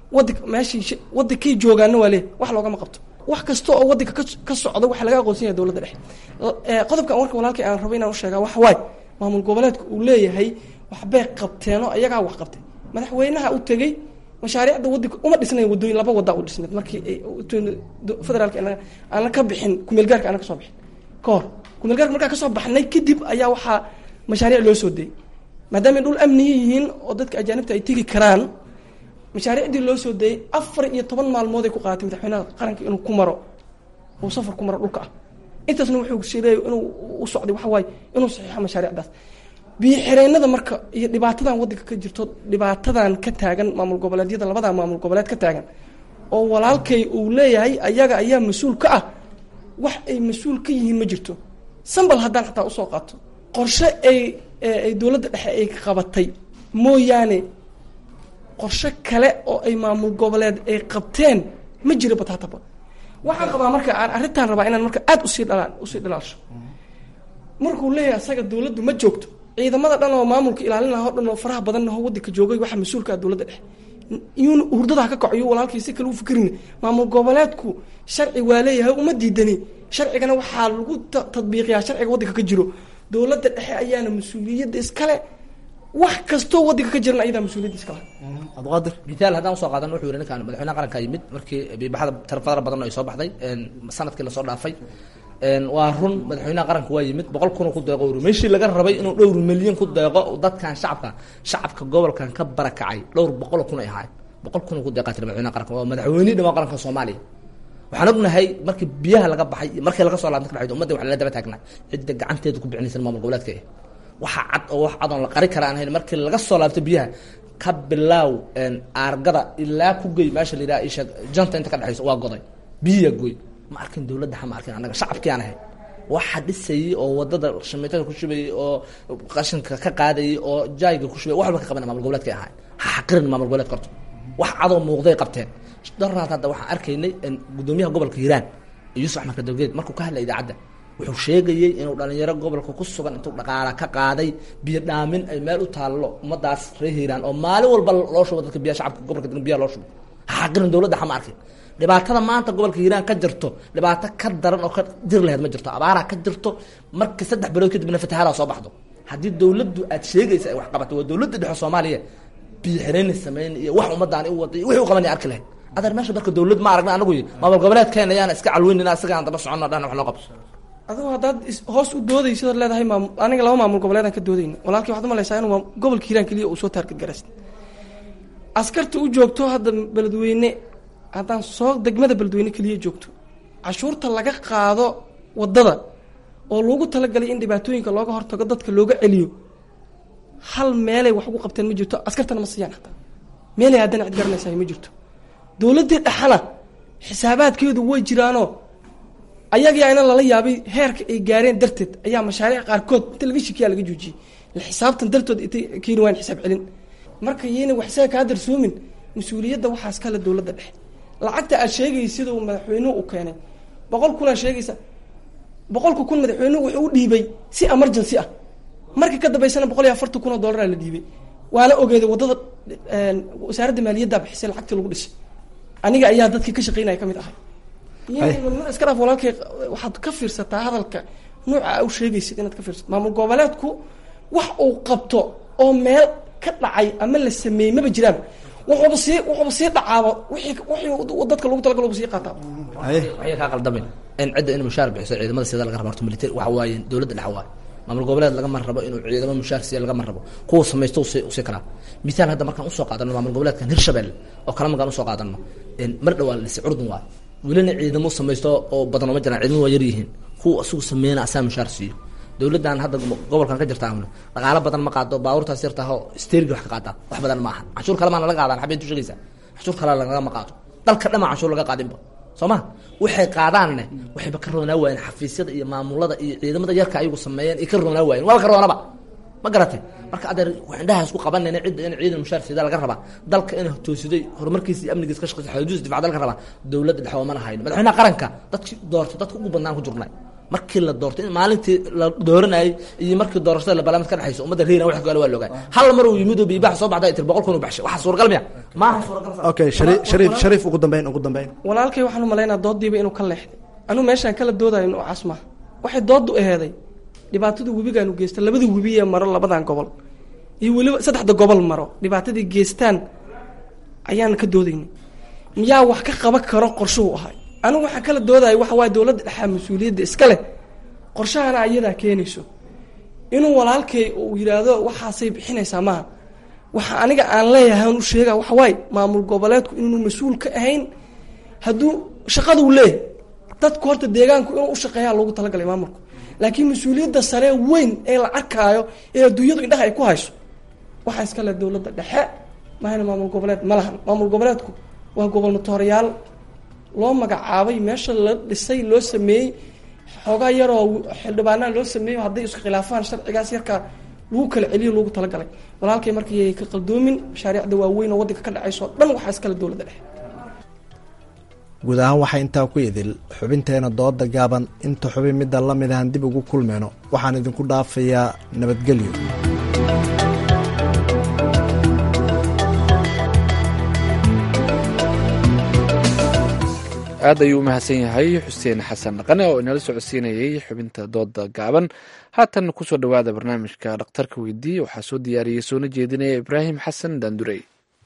wadankay joogaana waa leeyahay wax loogama qabto wax kasta oo wadanka ka socdo waxa laga aqoonsan yahay dowladda dhexe. qodobka warka walaalkay aan rabo inaan u sheegaa wax waay maamul goboleedku uu leeyahay waxbay qabteen oo ayagaa wax qabtay madaxweynaha u tagay mashaariicda wadanka uma dhisnayn wadooyin laba wada u dhisnayd markii federaalka aan ka bixin kumeelgaarka aan ka soo bixin koor kumeelgaarka markaa ka soo baxnay kadib ayaa waxaa mashaariic loo soo deeyay maadaama dhul amni yihiin oo dadka ajaanibta ay tegi karaan mashaariicdii loo soo deeyay 14 maalmood ay ku qaadatay madaxweynaha qaranka inuu ku maro uu safar ku maro dhulka intaasna wuxuu sheegay inuu u socday waxa waay inuu saxiixo mashaariicdaas biixireenada marka iyo dhibaatadan wadanka ka jirto dhibaatadan ka taagan maamul goboleedyada labada maamul goboleed ka taagan oo walaalkay uu leeyahay ayaga ayaa mas'uul ka ah wax ay mas'uul ka yihiin ma jirto sambal haddaan xataa usoo qaato qorshe ay dowladda dhexe ay qabatay mooyaane qorshe kale oo ay maamul goboleed ay qabteen ma jiro bataataba waxaan qabaa marka aan arrintaan rabaa inaan marka aad usii dhalaalsho markuu leeyahay asaga dowladdu ma joogto ciidamada dhan oo maamulka ilaalin lahaa oo dhan oo faraha badan oo wadanka joogay waxa mas-uulka dowladda dhexe iyuuna hurdada ka kaco iyo walaalkii si kale u fikirin maamul goboleedku sharci waa leeyahay uma diidani sharcigana waxaa lagu tadbiiqiyaa sharciga wadanka ka jiro dowladda dhexe ayaana mas-uuliyadda iskale wax kastoo wadanka ka jirana ayadaa mas-uuliyadda iskale abqaadir mithaal haddaan usoo qaadan wuxuu yidhi ninkaan madaxweynaha qaranka yimid markii biibaxada tarafadara badan ay soo baxday sanadkii lasoo dhaafay waa run madaxweynaha qaranka waa yimid 100 kun ku deeqo meeshii laga rabay inuu dhowr milyan ku deeqo dadkan shacabka gobolkan ka barakacay dhowr 100 kun ay ahayd 100 kun ku deeqatay madaxweynaha qaranka waa madaxweynihii dhamac qaranka Soomaaliya waxaan ognahay markii biyaha laga baxay markii laga soo laabtay dhacdo ummadda waxa la daba taagnaa cidda gacanteedu ku bixinaysan maamul goboleedka waxa cad oo wax cad oo la qari karaan ahayn markii laga soo laabtay biyaha ka bilaaw argada ilaa ku geey meesha la yiraahdo isha janta inta ka dhaxayso waa goday biyo gooy ma arkin dawladda ma arkin anaga shacabkii aan ahay waxa dhisay oo wadada shamiitada ku shubay oo qashinka ka qaaday oo jaayga ku shubay waxba ka qaban maamul goboleedka ahay xaqirin maamul goboleedka korto wax cad oo muuqday qabteen daraad hadda waxaan arkaynay in gudoomiyaha gobolka Hiiraan Yuusuf Axmed Kadawgeed markuu ka hadlay idaacada wuxuu sheegayay inuu dhalinyaro gobolka ku sugan intuu dhaqaale ka qaaday biyo dhaamin ay meel u taalo umadaas reer Hiiraan oo maalin walba loo shubo dadka biyo shacabka gobolka biyo loo shubo xaqirin dawladda ma arkin dhibaatada maanta gobolka Hiiraan ka jirto dhibaato ka daran oo ka dir lahayd ma jirto abaara ka jirto markii 3 bilood kadibna fatahaada soo baxdo hadii dawladdu aad sheegaysa ay wax qabato waa dawladda dhexe Soomaaliya biyo xireen sameeyeen iyo wax ummadaan u waday wixii uu qabanay arki lahayd adar meesha marka dawlad ma aragna anagu maamul goboleedkeena ayaan iska calweynina asaga aan daba socono dhan wax loo qabto adoo hadaad hoos u doodayso leedahay aniga laba maamul goboleedan ka doodayna walaalkii waxaad u malaysaa inuu gobolka Hiiraan kaliya uu soo taarget gareys askarta u joogto hadda beledweyne haddaan soo degmada beledweyne kaliya joogto cashuurta laga qaado wadada oo loogu talagalay in dhibaatooyinka looga hortago dadka looga celiyo hal meelay wax ugu qabteen ma jirto askartana ma siiyaan hataa meelay haddana cid garanaysaa ma jirto dawladii dhaxana xisaabaadkeedu way jiraanoo ayaga ayna lala yaabay heerka ay gaareen darteed ayaa mashaariic qaarkood inta laga shikiya laga joojiyay la xisaabtan dartood intay keenay waan xisaab celin marka yeena wax saaka ka darsoomin mas'uuliyadda waxaas kala dawladda dhexe lacagta aad sheegaysid sida uu madaxweynuhu u keenay 100 kun sheegaysa 100 kun madaxweynuhu wuxuu u dhiibay si emergency ah markii ka dambeysana 140 kun oo dollar la dhiibay waana ogeeday wadada wasaaradda maaliyadda bixisay lacagta lagu dhisay aniga ayaa dadkii ka shaqeynaya kamid ahay yeen iska dhaaf walaalkay waxaad ka fiirsataa hadalka nooca uu sheegaysid inaad ka fiirsato maamul goboleedku wax uu qabto oo meel ka dhacay ama la sameeyay ma jiraan wuxuu sii dhacaabo wixii dadka lagu talagalo uu sii qaataa waxay ka qaldamin in cidda in mushaar bixiso ciidamada sida laga rabo military waxa waaye dawladda dhaxwaa maamul goboleed laga marrabo inuu ciidamada mushaar si laga marrabo kuwa sameeysto si kala misaal hadda markaan u soo qaadano maamul goboleedkan Hirshabelle oo kala magaan u soo qaadano in mar dhawaan la si curdun waa wilina ciidamo sameeysto oo badan ma jiraan ciidamo waa yar yihiin kuwa asugu sameeyna asaa mushaar siiyo dawladdan hadda gobolkan ka jirta amna dhaqaale badan ma qaado baabuurtaas yarta oo steering wax ka qaata wax badan ma aha cashuur kale ma laga qaadan xabeeyntu sheegaysa cashuur kale laga ma qaato dalka dhama cashuur laga qaadinba Soomaa waxay qaadaanne waxay ka roonaa waayeen xafiisyada iyo maamulada iyo ciidamada yarka ayagu sameeyeen ay ka roonaa waayeen wala ka roonaba ma garatay marka adeer waxaan isku qabanayna ciidan mushaar sida laga rabaa dalka inuu toosiday horumarkiisa iyo amnigiisa ka shaqeeyo xuduud difaac dalka rabaa dawladda dhexe ma lahayn madaxweynaha qaranka dadkii doortay dadku ugu badnaan ku jirnay markii la doortay maalintii la dooranayay iyo markii doorashada la balaamed ka dhaxayso umada reeran wax kale waa loogaa hal mar uu yimid oo biibax soo baxday 100 kun u baxshay waxa suuragal miya ma aha suuragal okay shariif ugu dambeyn walaalkay waxaan u maleynaa doodiiba inuu ka leexday anu meeshan kala doodayo oo casma waxay doodu aheeday dhibaatada webigan u geystay labada webi ee maro labadan gobol iyo waliba saddexda gobol maro dhibaatadii geystaan ayaan ka doodaynay miyaa wax ka qaban karo qorshuhu ahay anigu waxa kala doodayo waxa waa dawladda dhexe mas'uuliyadda iska leh qorshahana ayada keenayso inuu walaalkay uu yiraahdo waxaasay bixinaysaa maaha waxa aniga aan leeyahay uu sheega waxa waay maamul goboleedku inuu mas'uul ka ahayn haduu shaqadu leeyahay dadku horta deegaanku inuu u shaqeeyaa loogu talagalay maamulku laakiin mas'uuliyadda sare weyn ee la arkaayo ee adduunyadu indhaha ay ku hayso waxa iska leh dawladda dhexe maahana maamul goboleed ma lahan maamul goboleedku waa gobol-natooriyaal loo magacaabay meesha la dhisay loo sameeyay xoogaa yaroo xildhibaanada loo sameeyo hadday isku khilaafaan sharcigaas yarka lagu kala celiyo loogu talagalay walaalkay markay ka qaldoomin mashaariicda waaweyn oo waddanka ka dhacayso dhan waxaa iskale dowladda dhexe. guud ahaan waxaa intaa ku idil xubinteena dooda gaaban inta xubin midda la mid ahan dib ugu kulmeyno waxaan idinku dhaafayaa nabadgelyo. aad ayuu u mahadsan yahay xuseen xasan dhaqane oo inala socodsiinayay xubinta dooda gaaban. haatan kusoo dhowaada barnaamijka dhakhtarka weydiiye waxaa soo diyaariyey soona jeedinaya ibraahim xasan daandurey.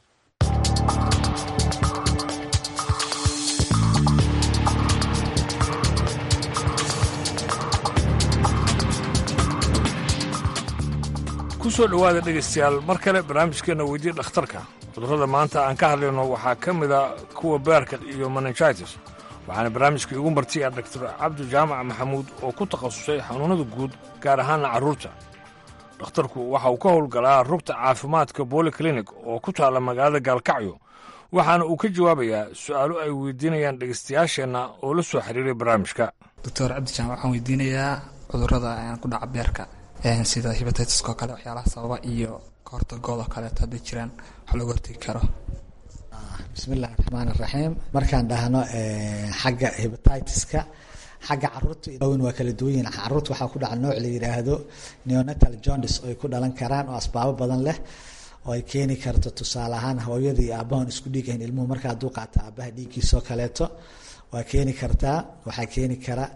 kusoo dhowaada dhegaystayaal mar kale barnaamijkeenna weydiye dhakhtarka. cudurrada maanta aan ka hadlayno waxaa ka mida kuwa beerka iyo meningitis waxaana barnaamijka igu martiya doctor cabdi jaamac maxamuud oo ku takhasusay xanuunnada guud gaar ahaanna carruurta. dhakhtarku waxa uu ka howlgalaa rugta caafimaadka bolyclinic oo ku taalla magaalada gaalkacyo waxaana uu ka jawaabayaa su'aalo ay weydiinayaan dhegaystayaasheenna oo la soo xiriiray barnaamijka. doctor cabdi jaamac waxaan weydiinayaa cudurrada ku dhaca beerka sida hepatitiska oo kale waxyaalaha sababa iyo kahortagoodoo kaleeto hadday jiraan wax looga hortegi karo. bismillahi raxmaan iraxiim. markaan dhahno xagga hepatitiska xagga caruurta dhawin waa kala duwan yihiin. caruurta waxaa ku dhaca nooc la yidhaahdo neonatal jaundice oo ay ku dhalan karaan oo asbaabo badan leh oo ay keeni karto tusaale ahaan hooyada iyo aabbahan isku dhiig ahayn ilmuhu marka hadduu qaato aabbaha dhiiggiisoo kaleeto waa keeni kartaa. waxaa keeni kara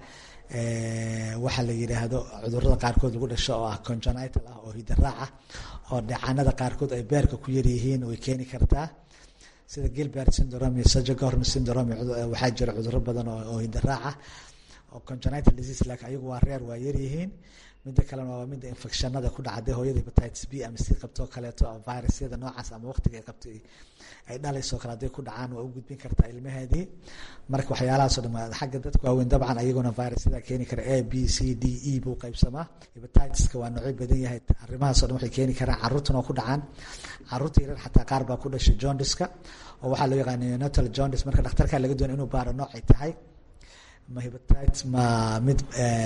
waxaa la yidhaahdo cudurada qaarkood lagu dhasho oo ah congenital ah oo hidaraac ah oo dhacaanada qaarkood ay beerka ku yaryihiin way keeni kartaa sida Gilbert syndrome iyo Sjogren syndrome. waxaa jira cudurro badan oo hidaraac ah oo congenital disease laakiin ayagu waa reer waa yaryihiin. midda kalena waa midda infectionada ku dhacday hooyada hepatitis B ama C qabto kaleeto oo virusyada noocaas ama waqtiga ay qabtay ay dhalayso kale haday ku dhacaan waa u gudbin kartaa ilmaheedii. marka waxyaalahaas oo dhan xagga dadka waaweyn dabcan ayaguna virusyada keeni kara A B C D E buu qaybsamaa. hepatitiska waa noocyo badan yahay. arrimahaas oo dhan waxay keeni karaan carruurtuna ku dhacaan. carruurta yaryar xataa qaar baa ku dhashay jaundice-ka oo waxaa loo yaqaan neonatal jaundice. marka dhakhtarka laga doonayo inuu baaro noocay tahay ma hepatitis ma mid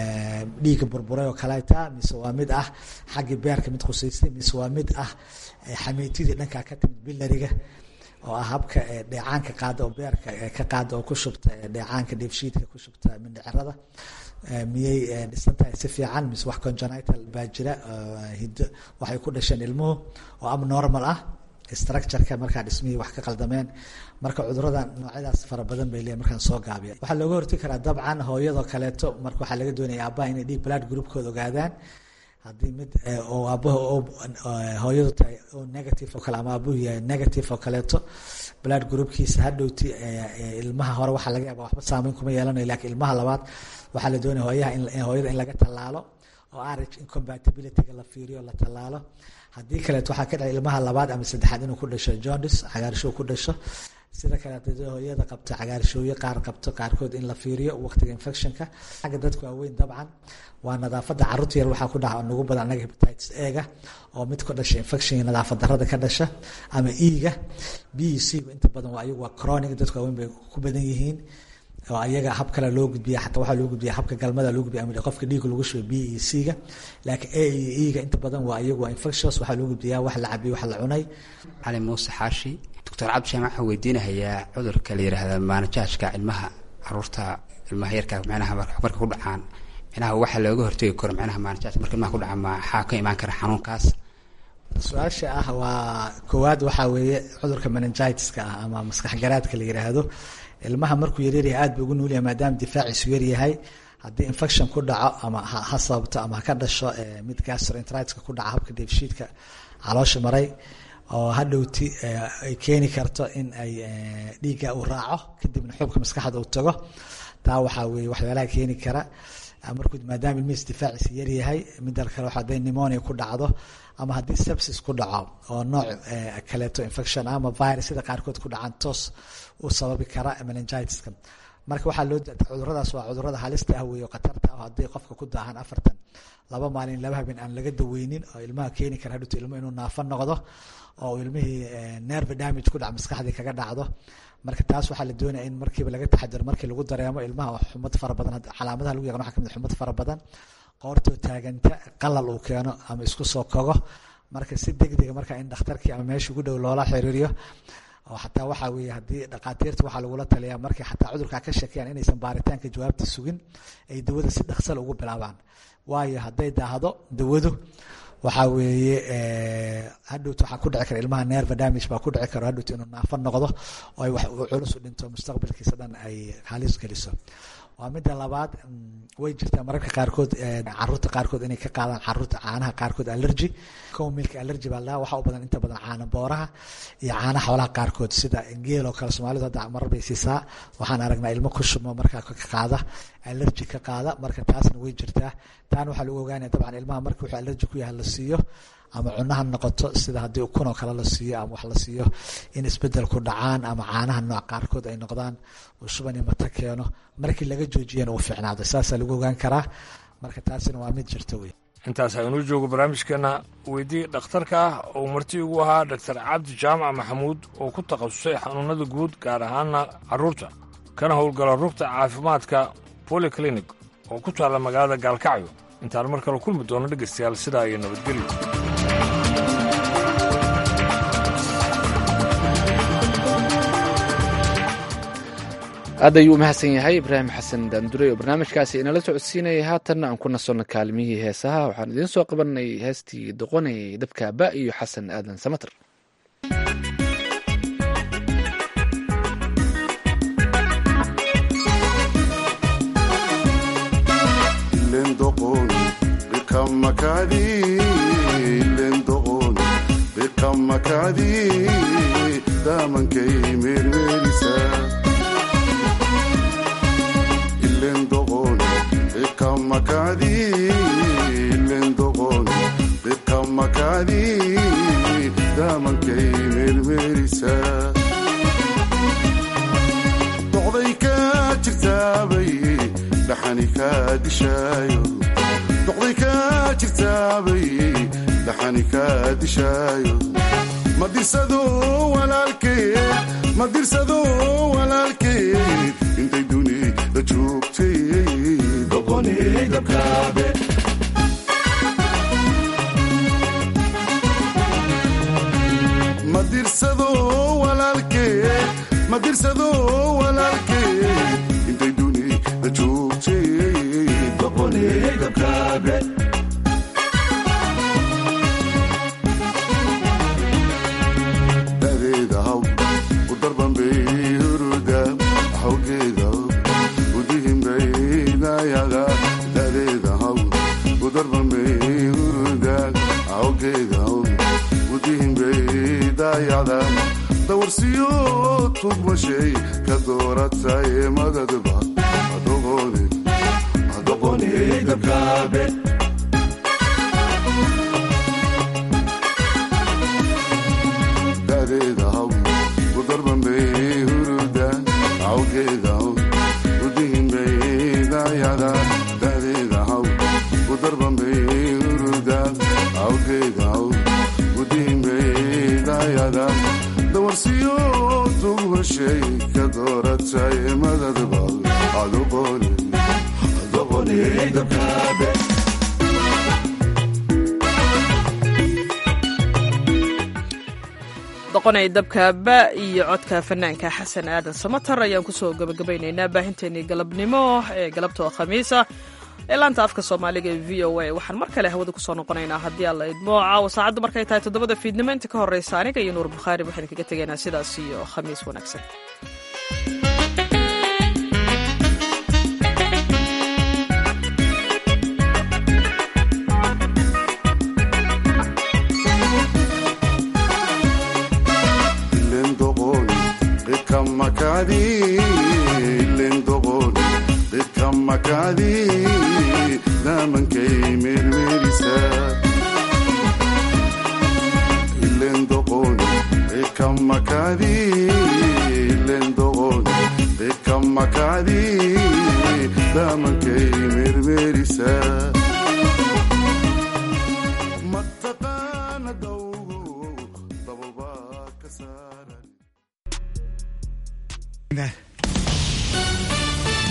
dhiiga burburay oo kaleeta mise waa mid ah xagga beerka mid khuseystay mise waa mid ah xamiitidii dhankaa ka timid bilariga oo ah habka dheecaanka qaada oo beerka ka qaada oo ku shubta dheecaanka dheefshiidka ku shubta mindhicirada miyay dhisan tahay si fiican mise wax congenital baa jira hiddo waxay ku dhasheen ilmuhu oo abnormal ah structureka markaa dhismihii wax ka qaldameen. marka cudurada noocyadaas fara badan bay leeyihin. markaan soo gaabiya waxaa looga hortagi karaa dabcan hooyadoo kaleeto marka waxaa laga doonaya aabbaha inay dhiig blood groupkooda ogaadaan haddii mid oo aabbaha hooyadu tahay oo negative oo kale ama aabbuhu yahay negative oo kaleeto blood groupkiisa hadhowti ilmaha hore waxaa laga yaaba waxba saameyn kuma yeelanayo laakiin ilmaha labaad waxaa la doonaya hooyada in laga tallaalo oo RH incompatibilityga la fiiriyo la tallaalo. haddii kaleeto waxaa ka dhacay ilmaha labaad ama saddexaad inuu ku dhasho jaundice cagaarshow ku dhasho. sida kaleeto hooyada qabto cagaarshooyo qaar qabto qaarkood in la fiiriyo waqtiga infectionka. xagga dadka waaweyn dabcan waa nadaafadda. carruurta yar waxaa ku dhaca nagu badan anaga hepatitis A-ga oo mid ku dhasha infection iyo nadaafad darrada ka dhasha ama E-ga. B iyo C inta badan waa ayagu waa chronic dadka waaweyn bay ku badan yihiin oo ayaga hab kale loo gudbiya xataa waxaa loo gudbiya habka galmada loo gudbiya ama qofka dhiigga lagu shubo B iyo C-ga. laakiin A iyo E-ga inta badan waa ayagu waa infectious waxaa loo gudbiyaa wax la cabiyo wax la cunay. cali muuse xaashi. doctor cabdi jaamac waxaan weydiinahayaa cudurka la yidhaahda maanajaajka ilmaha caruurta ilmaha yarka micnaha marka ku dhacaan micnaha waxa looga hortagi karo micnaha maanajaajka marka ilmaha ku dhaca maxaa ka imaan kara xanuunkaas. su-aasha ah waa koowaad waxaa weeye cudurka meningitiska ah ama maskax garaadka la yidhaahdo. ilmaha markuu yaryaryahay aad buu ugu nuul yahay maadaama difaaciisu yaryahay. haddii infection ku dhaco ama ha sababto ama ha ka dhasho mid gastroenteritis ku dhaca habka dheefshiidka caloosha maray oo hadhowti ay keeni karto in ay dhiigga uu raaco kadibna xubka maskaxda uu tago. taa waxaa weeye waxyaalaha keeni kara markuu maadaama ilmihiis difaaciisa yaryahay. midda kale waxa haday pneumonia ku dhacdo ama haddii sepsis ku dhaco oo nooc kaleeto infection ama virus sida qaarkood ku dhacaan toos u sababi kara meningitiska. marka waxaa loo cuduradaas waa cudurada halista ah weeyo khatarta ah haddii qofka ku daahan 2 maalin 2 habeen aan laga daweynin oo ilmaha keeni kara hadhowto ilmo inuu naafo noqdo oo ilmihii nerve damage ku dhac maskaxdii kaga dhacdo marka taas waxaa la doonaya in markiiba laga taxadiro markii lagu dareemo ilmaha xumad fara badan calaamadaha lagu yaqaan waxaa kamid xumad fara badan qoortoo taaganta qalal uu keeno ama isku soo kogo marka si degdega marka in dhakhtarkii ama meesha ugu dhow loola xiriiriyo oo xataa waxaa weeye haddii dhakhaatiirta waxaa lagula taliyaa markay xataa cudurkaa ka shakiyaan inaysan baaritaanka jawaabta sugin ay dawada si dhaqsal ugu bilaabaan waayo hadday daahdo dawadu waxaa weeye hadhowta waxaa ku dhici kara ilmaha nerve damage baa ku dhici karo hadhowta inuu naafo noqdo oo ay wax culus u dhinto mustaqbalkiisa dhan ay halis geliso waa midda labaad way jirtaa mararka qaarkood caruurta qaarkood inay ka qaadaan caruurta caanaha qaarkood allergy milk allergy baa la waxa u badan inta badan caana booraha iyo caanaha xoolaha qaarkood sida geel oo kale Soomaalidu hadda marar bay siisaa waxaan aragnaa ilmo ku shubmo markaa ka qaada allergy ka qaada marka taasna way jirtaa taan waxaa lagu ogaanaya dabcan ilmaha marka wuxuu allergy ku yahay la siiyo ama cunaha noqoto sida haddii ukun oo kale la siiyo ama wax la siiyo in isbedel ku dhacaan ama caanaha nooc qaarkood ay noqdaan oo shuban iyo mata keeno markii laga joojiyana uu fiicnaado saasaa lagu ogaan karaa marka taasina waa mid jirta wey intaas aynu joogo barnaamijkeena weydii dhakhtarka ah oo marti ugu ahaa Dr. Cabdi Jaamac Maxamuud oo ku takhasusay xanuunada guud gaar ahaana carruurta kana howlgala rugta caafimaadka Polyclinic oo ku taala magaalada Gaalkacyo intaan mar kale kulmi doono dhegeystayaal sidaa iyo nabadgelyo aad ayuu umahadsan yahay ibraahim xasan daandurey oo barnaamijkaasi inala socodsiinayay haatanna aan ku nasono kaalmihii heesaha waxaan idiin soo qabanay heestii doqonayay dabka aba iyo xasan aadan samater madirsado walaalkeed intay dunida joogtay doqonay dabkaabe madirsado walaalkeed intay dunida joogtay doqonay dabkaabe dawarsiyo tugmashay ka dooratay madadba doqonay dabkaabe dadeeda haw udarbanbay huruda awgeeda udihinbay dayada dadeeda haw udarbanbay huruda awgeeda udihinbay dayada dawarsiyo tugmashay ka dooratay madadba doqonay dabkaabe doqonay dabkaaba iyo codka fanaanka xasan aadan samater ayaan kusoo gabagabaynaynaa baahinteenii galabnimo ee galabta oo khamiisa ee laanta afka soomaaliga ee v o a waxaan mar kale hawada kusoo noqonaynaa haddii alla idmo caawa saacaddu markay tahay 7 fiidnimo inta ka horreysa aniga iyo nuur bukhaari waxaan kaga tegaynaa sidaas iyo khamiis wanaagsan Makadi daamankay meermeerisaa